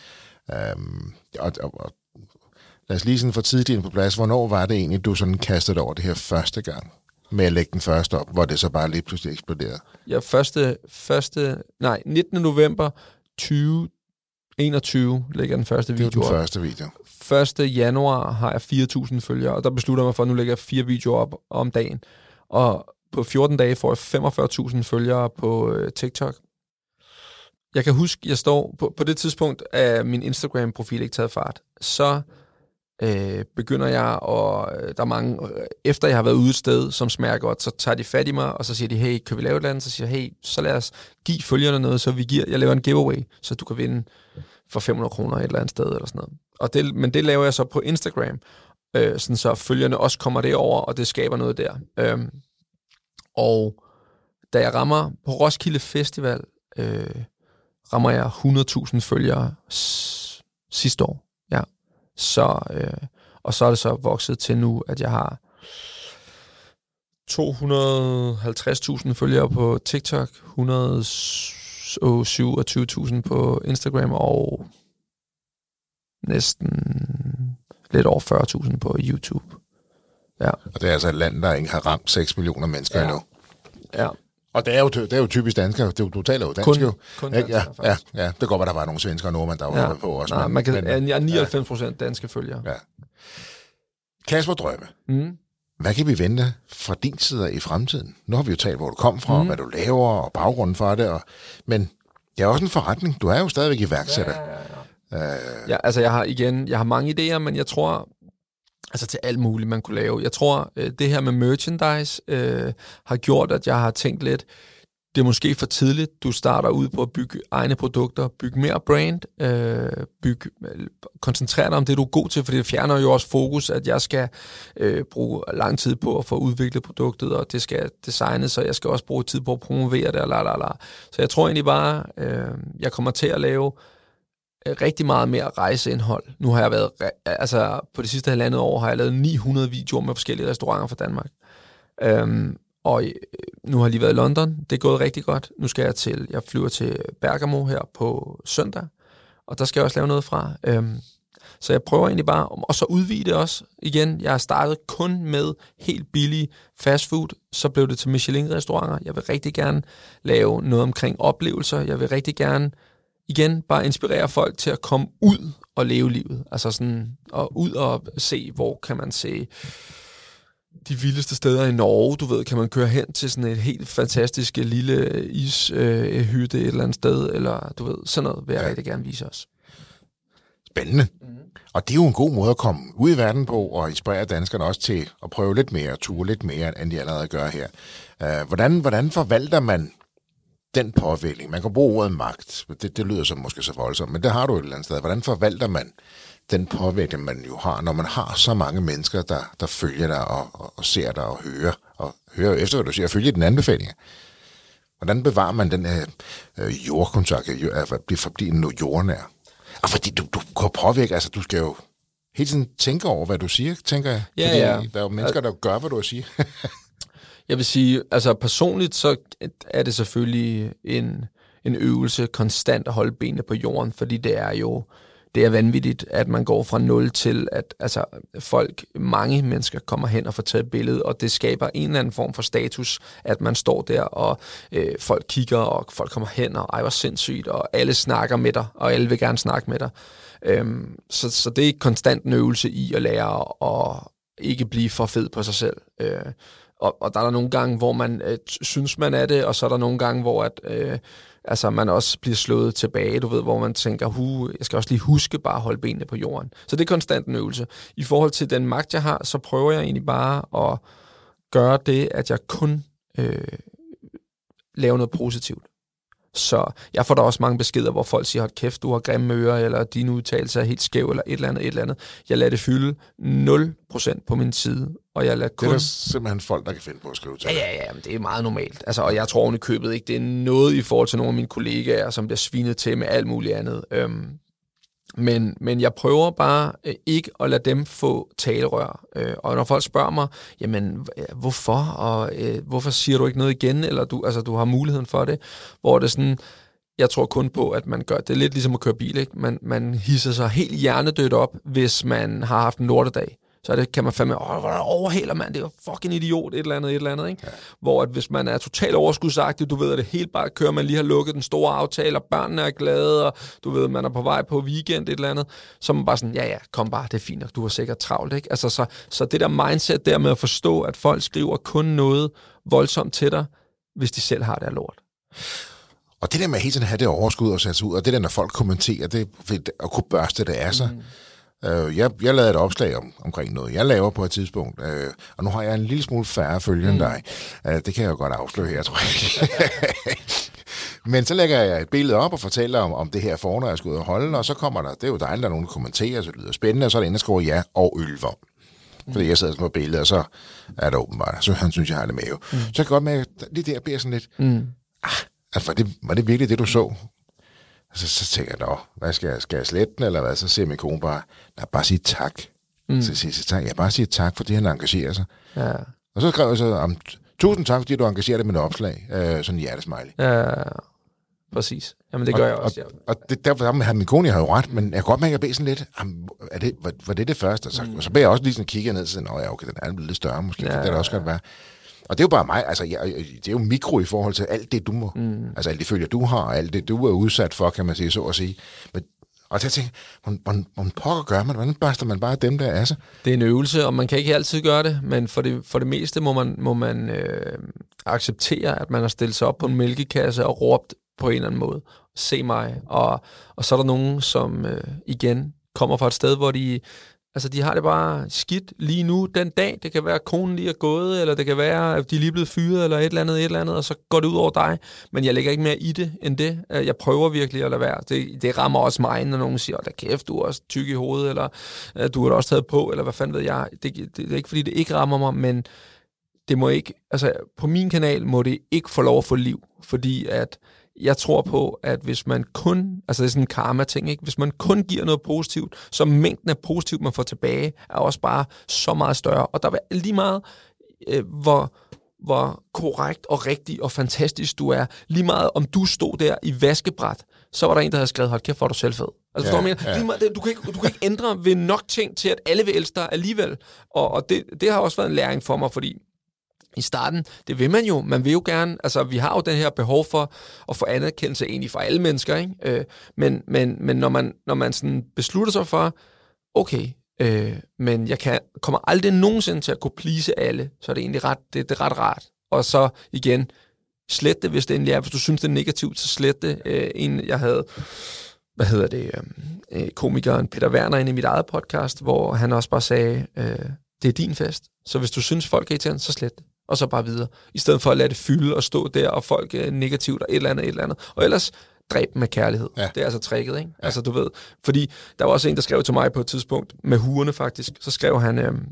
Speaker 1: Um, og, og, og lad os lige sådan få tidligt på plads. Hvornår var det egentlig, du sådan kastede over det her første gang? Med at lægge den første op, hvor det så bare lige pludselig eksploderede?
Speaker 2: Ja, første, første, nej, nittende november tyve enogtyve lægger den første video op.
Speaker 1: Det er den første video.
Speaker 2: første januar har jeg fire tusind følgere, og der beslutter jeg mig for, at nu lægger jeg fire videoer op om dagen. Og på fjorten dage får jeg femogfyrre tusind følgere på øh, TikTok. Jeg kan huske, jeg står på, på det tidspunkt, at min Instagram-profil ikke taget fart. Så øh, begynder jeg, og der er mange, efter jeg har været ude et sted, som smager godt, så tager de fat i mig, og så siger de, hey, kan vi lave et eller andet? Så siger jeg, hey, så lad os give følgerne noget, så vi giver, jeg laver en giveaway, så du kan vinde for fem hundrede kroner et eller andet sted, eller sådan noget. Og det, men det laver jeg så på Instagram, øh, sådan så følgerne også kommer derover, og det skaber noget der. Øhm, og da jeg rammer på Roskilde Festival, øh, rammer jeg hundrede tusind følgere s- sidste år. Ja. Så, øh, og så er det så vokset til nu, at jeg har to hundrede og halvtreds tusind følgere på TikTok, et hundrede og syvogtyve tusind på Instagram og næsten lidt over fyrre tusind på YouTube. Ja.
Speaker 1: Og det er altså et land, der ikke har ramt seks millioner mennesker
Speaker 2: ja.
Speaker 1: endnu.
Speaker 2: Ja.
Speaker 1: Og det er jo, det er jo typisk danskere. Du, du taler jo dansk,
Speaker 2: kun,
Speaker 1: jo.
Speaker 2: Kun
Speaker 1: dansk,
Speaker 2: danskere,
Speaker 1: ja, ja, ja, det går godt, at der var nogle svensker og nordmænd, der var
Speaker 2: ja.
Speaker 1: på også.
Speaker 2: Nej,
Speaker 1: men,
Speaker 2: man kan,
Speaker 1: men,
Speaker 2: jeg er nioghalvfems procent danske følgere.
Speaker 1: Ja. Kasper Drømme.
Speaker 2: Mm.
Speaker 1: Hvad kan vi vente fra din side i fremtiden? Nu har vi jo talt, hvor du kom fra, mm. hvad du laver, og baggrunden for det. Og, men det er også en forretning. Du er jo stadigvæk iværksætter.
Speaker 2: Ja, ja, ja. Uh, ja, altså jeg har igen, jeg har mange idéer, men jeg tror, altså til alt muligt, man kunne lave. Jeg tror, det her med merchandise øh, har gjort, at jeg har tænkt lidt, det er måske for tidligt, du starter ud på at bygge egne produkter, bygge mere brand, øh, bygge, koncentrere dig om det, du er god til, for det fjerner jo også fokus, at jeg skal øh, bruge lang tid på at få udviklet produktet, og det skal designes, så jeg skal også bruge tid på at promovere det, og la, la, la. Så jeg tror egentlig bare, øh, jeg kommer til at lave rigtig meget mere rejseindhold. Nu har jeg været, altså på de sidste halvandet år, har jeg lavet ni hundrede videoer med forskellige restauranter fra Danmark. Øhm, og nu har jeg lige været i London. Det er gået rigtig godt. Nu skal jeg til, jeg flyver til Bergamo her på søndag, og der skal jeg også lave noget fra. Øhm, så jeg prøver egentlig bare, og så udvide det også igen. Jeg har startet kun med helt billig fast food, så blev det til Michelin-restauranter. Jeg vil rigtig gerne lave noget omkring oplevelser. Jeg vil rigtig gerne igen bare inspirere folk til at komme ud og leve livet. Altså sådan, og ud og se, hvor kan man se de vildeste steder i Norge, du ved, kan man køre hen til sådan et helt fantastisk lille ishytte øh, et eller andet sted, eller du ved, sådan noget vil jeg ja. rigtig gerne vise os.
Speaker 1: Spændende. Mm-hmm. Og det er jo en god måde at komme ud i verden på, og inspirere danskerne også til at prøve lidt mere, ture lidt mere, end de allerede gør her. Uh, hvordan, hvordan forvalter man den påvirkning? Man kan bruge ordet magt. Det, det lyder som måske så voldsomt, men det har du et eller andet sted. Hvordan forvalter man den påvirkning, man jo har, når man har så mange mennesker, der, der følger dig og, og, og ser dig og hører, og hører efter, hvad du siger, og følger den anbefaling? Hvordan bevarer man den her øh, jordkontakt, at blive forblive jordnær? Og fordi du, du kan påvirke, altså du skal jo hele tiden tænker over, hvad du siger, tænker jeg.
Speaker 2: Ja,
Speaker 1: Fordi
Speaker 2: ja.
Speaker 1: der er jo mennesker, der gør, hvad du siger.
Speaker 2: Jeg vil sige, altså personligt, så er det selvfølgelig en, en øvelse konstant at holde benene på jorden, fordi det er jo det er vanvittigt, at man går fra nul til, at altså, folk, mange mennesker kommer hen og får taget et billede, og det skaber en eller anden form for status, at man står der, og øh, folk kigger, og folk kommer hen, og ej, hvor sindssygt, og alle snakker med dig, og alle vil gerne snakke med dig. Øhm, så, så det er konstant en øvelse i at lære at ikke blive for fed på sig selv. Øh, og, og der er der nogle gange, hvor man øh, synes, man er det, og så er der nogle gange, hvor at, øh, altså, man også bliver slået tilbage, du ved, hvor man tænker, hu, jeg skal også lige huske bare at holde benene på jorden. Så det er konstant en øvelse. I forhold til den magt, jeg har, så prøver jeg egentlig bare at gøre det, at jeg kun øh, laver noget positivt. Så jeg får da også mange beskeder, hvor folk siger, hold kæft, du har grimme ører, eller dine udtalelser er helt skæv, eller et eller andet, et eller andet. Jeg lader det fylde nul procent på min side, og jeg lader kun...
Speaker 1: Det er der simpelthen folk, der kan finde på at skrive til.
Speaker 2: Ja, ja, ja, men det er meget normalt. Altså, og jeg tror oven i købet ikke, det er noget i forhold til nogle af mine kollegaer, som bliver svinet til med alt muligt andet. Øhm, men, men jeg prøver bare øh, ikke at lade dem få talerør. Øh, og når folk spørger mig, jamen, hvorfor? Og øh, hvorfor siger du ikke noget igen? Eller du, altså, du har muligheden for det. Hvor det er sådan, jeg tror kun på, at man gør det. Det er lidt ligesom at køre bil, ikke? Man, man hisser sig helt hjernedødt op, hvis man har haft en lortedag. Så det kan man fandme, åh, hvor er der overhælder, mand, det er jo fucking idiot, et eller andet, et eller andet, ikke? Ja. Hvor at hvis man er totalt overskudsagtig, du ved, at det helt bare kører, man lige har lukket den store aftale, og børnene er glade, og du ved, man er på vej på weekend, et eller andet, så er man bare sådan, ja, ja, kom bare, det er fint, og du har sikkert travlt, ikke? Altså, så, så det der mindset der med at forstå, at folk skriver kun noget voldsomt til dig, hvis de selv har det af lort.
Speaker 1: Og det der med hele tiden at have det overskud og sætte sig ud, og det der, når folk kommenterer, det at kunne børste det af sig. Mm. Uh, jeg, jeg lavede et opslag om, omkring noget, jeg laver på et tidspunkt, uh, og nu har jeg en lille smule færre følgere mm. end dig. Uh, det kan jeg jo godt afsløre her, tror jeg. Men så lægger jeg et billede op og fortæller om, om det her foredrag, jeg skal ud og holde, og så kommer der, det er jo dejligt, der er nogen, der kommenterer, så det lyder spændende, og så er der en, der skriver ja og ølvom. Mm. Fordi jeg sidder på billedet, og så er det åbenbart, så han synes, jeg har det med jo. Mm. Så jeg kan godt med, at det der bliver sådan lidt, mm. ah, altså, var, det, var det virkelig det, du så? Så, så tænker jeg, nå, hvad skal jeg, skal jeg slette den, eller hvad? Så siger min kone bare, nej, bare sige tak. Mm. Så siger jeg, tak. Jeg bare siger tak, fordi han engagerer sig. Ja. Og så skrev jeg så, om, tusind tak, fordi du engagerer dig med et opslag. Øh, sådan en hjertesmiley.
Speaker 2: Ja, præcis. Jamen, det gør
Speaker 1: og,
Speaker 2: jeg også.
Speaker 1: Og, og det, derfor har min kone, jeg har jo ret, men jeg kan godt mærke, at jeg beder sådan lidt, er det, var, var det det første? Og så, mm. og så beder jeg også lige sådan kigge ned, og så nå ja, okay, den er blevet lidt større måske, ja, det kan det også godt være. Og det er jo bare mig, altså jeg, det er jo mikro i forhold til alt det, du må, mm. altså alt det følger, du har, og alt det, du er udsat for, kan man sige, så at sige. Men, og så tænker jeg, hvordan, hvordan pokker gør man, hvordan børster man bare dem, der er så?
Speaker 2: Det er en øvelse, og man kan ikke altid gøre det, men for det, for det meste må man, må man øh, acceptere, at man har stillet sig op på en mælkekasse og råbt på en eller anden måde, se mig, og, og så er der nogen, som øh, igen kommer fra et sted, hvor de... Altså, de har det bare skidt lige nu, den dag. Det kan være, at konen lige er gået, eller det kan være, at de er lige blevet fyret, eller et eller andet, et eller andet, og så går det ud over dig. Men jeg lægger ikke mere i det, end det. Jeg prøver virkelig at lade være. Det, det rammer også mig, når nogen siger, da kæft, du er også tyk i hovedet, eller du har da også taget på, eller hvad fanden ved jeg. Det, det, det er ikke, fordi det ikke rammer mig, men det må ikke, altså, på min kanal må det ikke få lov at få liv, fordi at jeg tror på, at hvis man kun, altså det er sådan en karma-ting, ikke? Hvis man kun giver noget positivt, så mængden af positivt, man får tilbage, er også bare så meget større. Og der er lige meget, øh, hvor, hvor korrekt og rigtig og fantastisk du er, lige meget om du stod der i vaskebræt, så var der en, der havde skrevet, hold kæft, hvor er du selvfed. Altså, ja, ja. Lige meget, du, kan ikke, du kan ikke ændre ved nok ting til, at alle vil elske dig alligevel. Og, og det, det har også været en læring for mig, fordi i starten, det vil man jo. Man vil jo gerne, altså vi har jo den her behov for at få anerkendelse egentlig fra alle mennesker, ikke? Øh, men, men, men når man, når man sådan beslutter sig for, okay, øh, men jeg kan, kommer aldrig nogensinde til at kunne please alle, så er det egentlig ret, det, det er ret rart. Og så igen, slet det, hvis det endelig er. Hvis du synes, det er negativt, så slet det. Øh, en, jeg havde, hvad hedder det, øh, komikeren Peter Werner inde i mit eget podcast, hvor han også bare sagde, øh, det er din fest. Så hvis du synes, folk er irriterende, så slet det. Og så bare videre. I stedet for at lade det fylde og stå der, og folk er negativt, og et eller andet, et eller andet. Og ellers dræb med kærlighed. Ja. Det er altså tricket, ikke? Ja. Altså, du ved. Fordi der var også en, der skrev til mig på et tidspunkt, med huerne faktisk, så skrev han, øhm,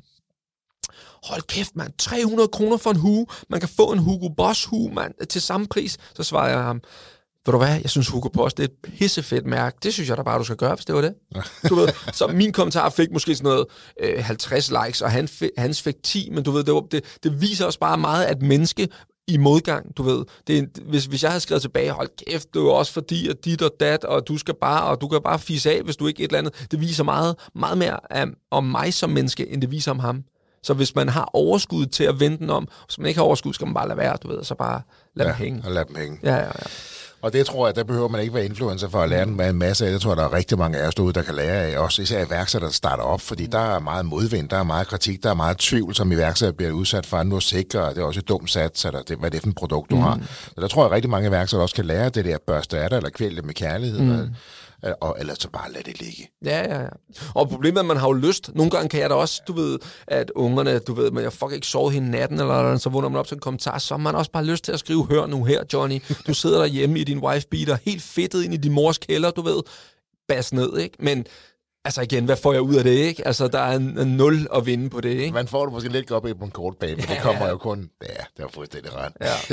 Speaker 2: hold kæft, mand, tre hundrede kroner for en hue. Man kan få en Hugo Boss hue, mand, til samme pris. Så svarede jeg ham, ved du hvad, jeg synes Hugo Boss, det er et pissefedt mærke. Det synes jeg da bare, du skal gøre, hvis det var det. Du ved, så min kommentar fik måske sådan noget øh, halvtreds likes, og han f- hans fik ti, men du ved, det, var, det, det viser også bare meget, at menneske i modgang, du ved. Det er, hvis, hvis jeg havde skrevet tilbage, hold kæft, det er jo også fordi, at dit og dat, og du skal bare, og du kan bare fisse af, hvis du ikke et eller andet. Det viser meget, meget mere um, om mig som menneske, end det viser om ham. Så hvis man har overskud til at vende den om, hvis man ikke har overskud, skal man bare lade være, du ved, så bare lad
Speaker 1: ja,
Speaker 2: dem hænge.
Speaker 1: og lad dem hænge.
Speaker 2: Ja, ja, ja.
Speaker 1: Og det tror jeg, der behøver man ikke være influencer for at lære en masse af. Det tror jeg, der er rigtig mange af os derude, der kan lære af. Også især iværksættere, der starter op, fordi der er meget modvind, der er meget kritik, der er meget tvivl, som iværksætter bliver udsat for. Nu er sikker, det er også et dumt sats, eller det, hvad det er for et produkt, du mm. har. Så der tror jeg, rigtig mange iværksættere også kan lære det der børste af dig, eller kvæle det med kærlighed, mm. eller, og, eller så bare lade det ligge.
Speaker 2: Ja, ja, ja. Og problemet er, at man har jo lyst. Nogle gange kan jeg da også, du ved, at ungerne, du ved, men jeg fuck ikke sovet hele natten, eller så vågner man op til en kommentar, så har man også bare lyst til at skrive, hør nu her, Johnny. Du sidder derhjemme i din wife-beater, helt fedtet ind i din mors kælder, du ved. Bas ned, ikke? Men altså igen, hvad får jeg ud af det, ikke? Altså, der er en, en nul at vinde på det, ikke?
Speaker 1: Man får det måske lidt op på en kort bane, men ja, det kommer ja. jo kun... Ja, det var fuldstændig ret. Ja.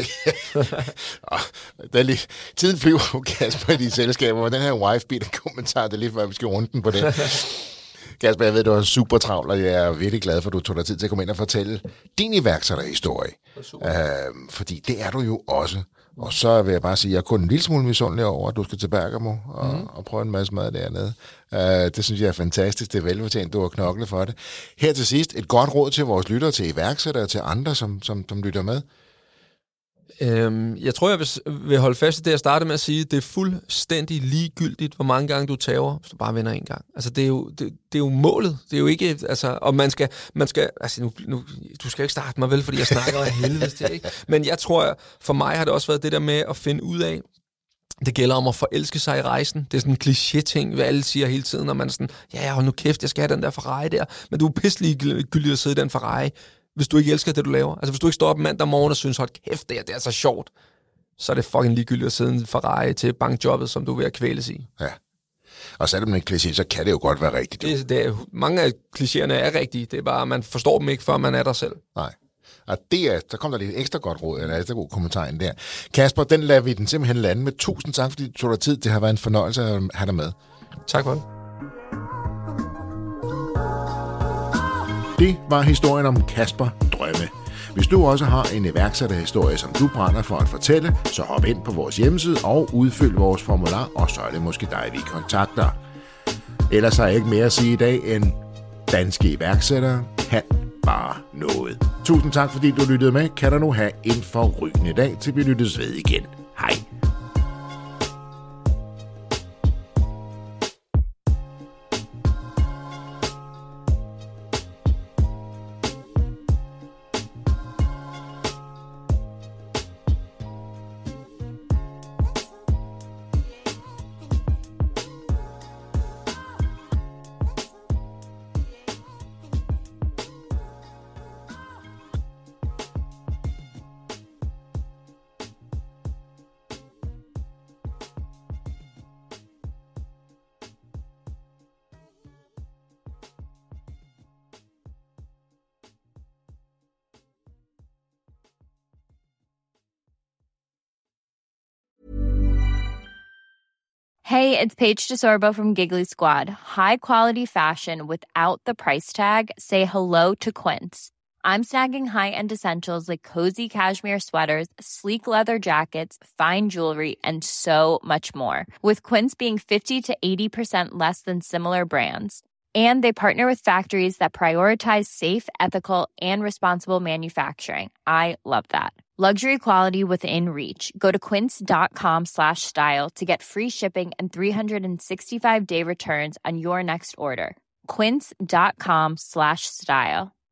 Speaker 1: lige, tiden flyver, Kasper, i de selskaber, og den her wife-beater-kommentar, det er lige før, vi skal runde den på det. Kasper, jeg ved, du er super travlt, og jeg er virkelig glad for, at du tog dig tid til at komme ind og fortælle din iværksætterhistorie. Øh, fordi det er du jo også. Og så vil jeg bare sige, at jeg er kun en lille smule misundelig over, at du skal til Bergamo og, mm. og prøve en masse mad dernede. Uh, det synes jeg er fantastisk. Det er velfortjent, du har knoklet for det. Her til sidst, et godt råd til vores lyttere, til iværksættere og til andre, som, som, som lytter med.
Speaker 2: Øhm, jeg tror, jeg vil, vil holde fast i det, jeg startede med at sige. Det er fuldstændig ligegyldigt, hvor mange gange du tager, hvis du bare vinder en gang. Altså, det er jo, det, det er jo målet. Det er jo ikke, altså, og man skal, man skal, altså, nu, nu, du skal ikke starte mig vel, fordi jeg snakker af helvede til, ikke? Men jeg tror, for mig har det også været det der med at finde ud af, det gælder om at forelske sig i rejsen. Det er sådan en kliché-ting, hvad alle siger hele tiden, når man er sådan, ja, hold nu kæft, jeg skal have den der Ferrari der. Men du er pisselig gyldig at sidde i den Ferrari, hvis du ikke elsker det, du laver. Altså, hvis du ikke står op mandag morgen og synes, hold kæft, det er, det er så sjovt, så er det fucking ligegyldigt at sidde en Ferrari til bankjobbet, som du er ved at kvæles i.
Speaker 1: Ja. Og selvom det er en kliché, så kan det jo godt være rigtigt.
Speaker 2: Det, det er, mange af klichéerne er rigtige. Det er bare, man forstår dem ikke, før man er der selv.
Speaker 1: Nej. Og det er, der kom der lidt ekstra godt råd, eller ekstra god kommentar ind der. Kasper, den lader vi den simpelthen lande med. Tusind tak, fordi du tog dig tid. Det har været en fornøjelse at have dig med.
Speaker 2: Tak for det.
Speaker 1: Det var historien om Kasper Drømme. Hvis du også har en iværksætterhistorie, som du brænder for at fortælle, så hop ind på vores hjemmeside og udfyld vores formular, og så er det måske dig, vi kontakter. Ellers har jeg ikke mere at sige i dag, end danske iværksættere kan bare noget. Tusind tak, fordi du lyttede med. Kan du nu have en forrygende dag, til vi lyttes ved igen. Hej.
Speaker 7: Hey, it's Paige DeSorbo from Giggly Squad. High quality fashion without the price tag. Say hello to Quince. I'm snagging high-end essentials like cozy cashmere sweaters, sleek leather jackets, fine jewelry, and so much more. With Quince being fifty to eighty percent less than similar brands. And they partner with factories that prioritize safe, ethical, and responsible manufacturing. I love that. Luxury quality within reach. Go to quince.com slash style to get free shipping and three sixty-five day returns on your next order. Quince.com slash style.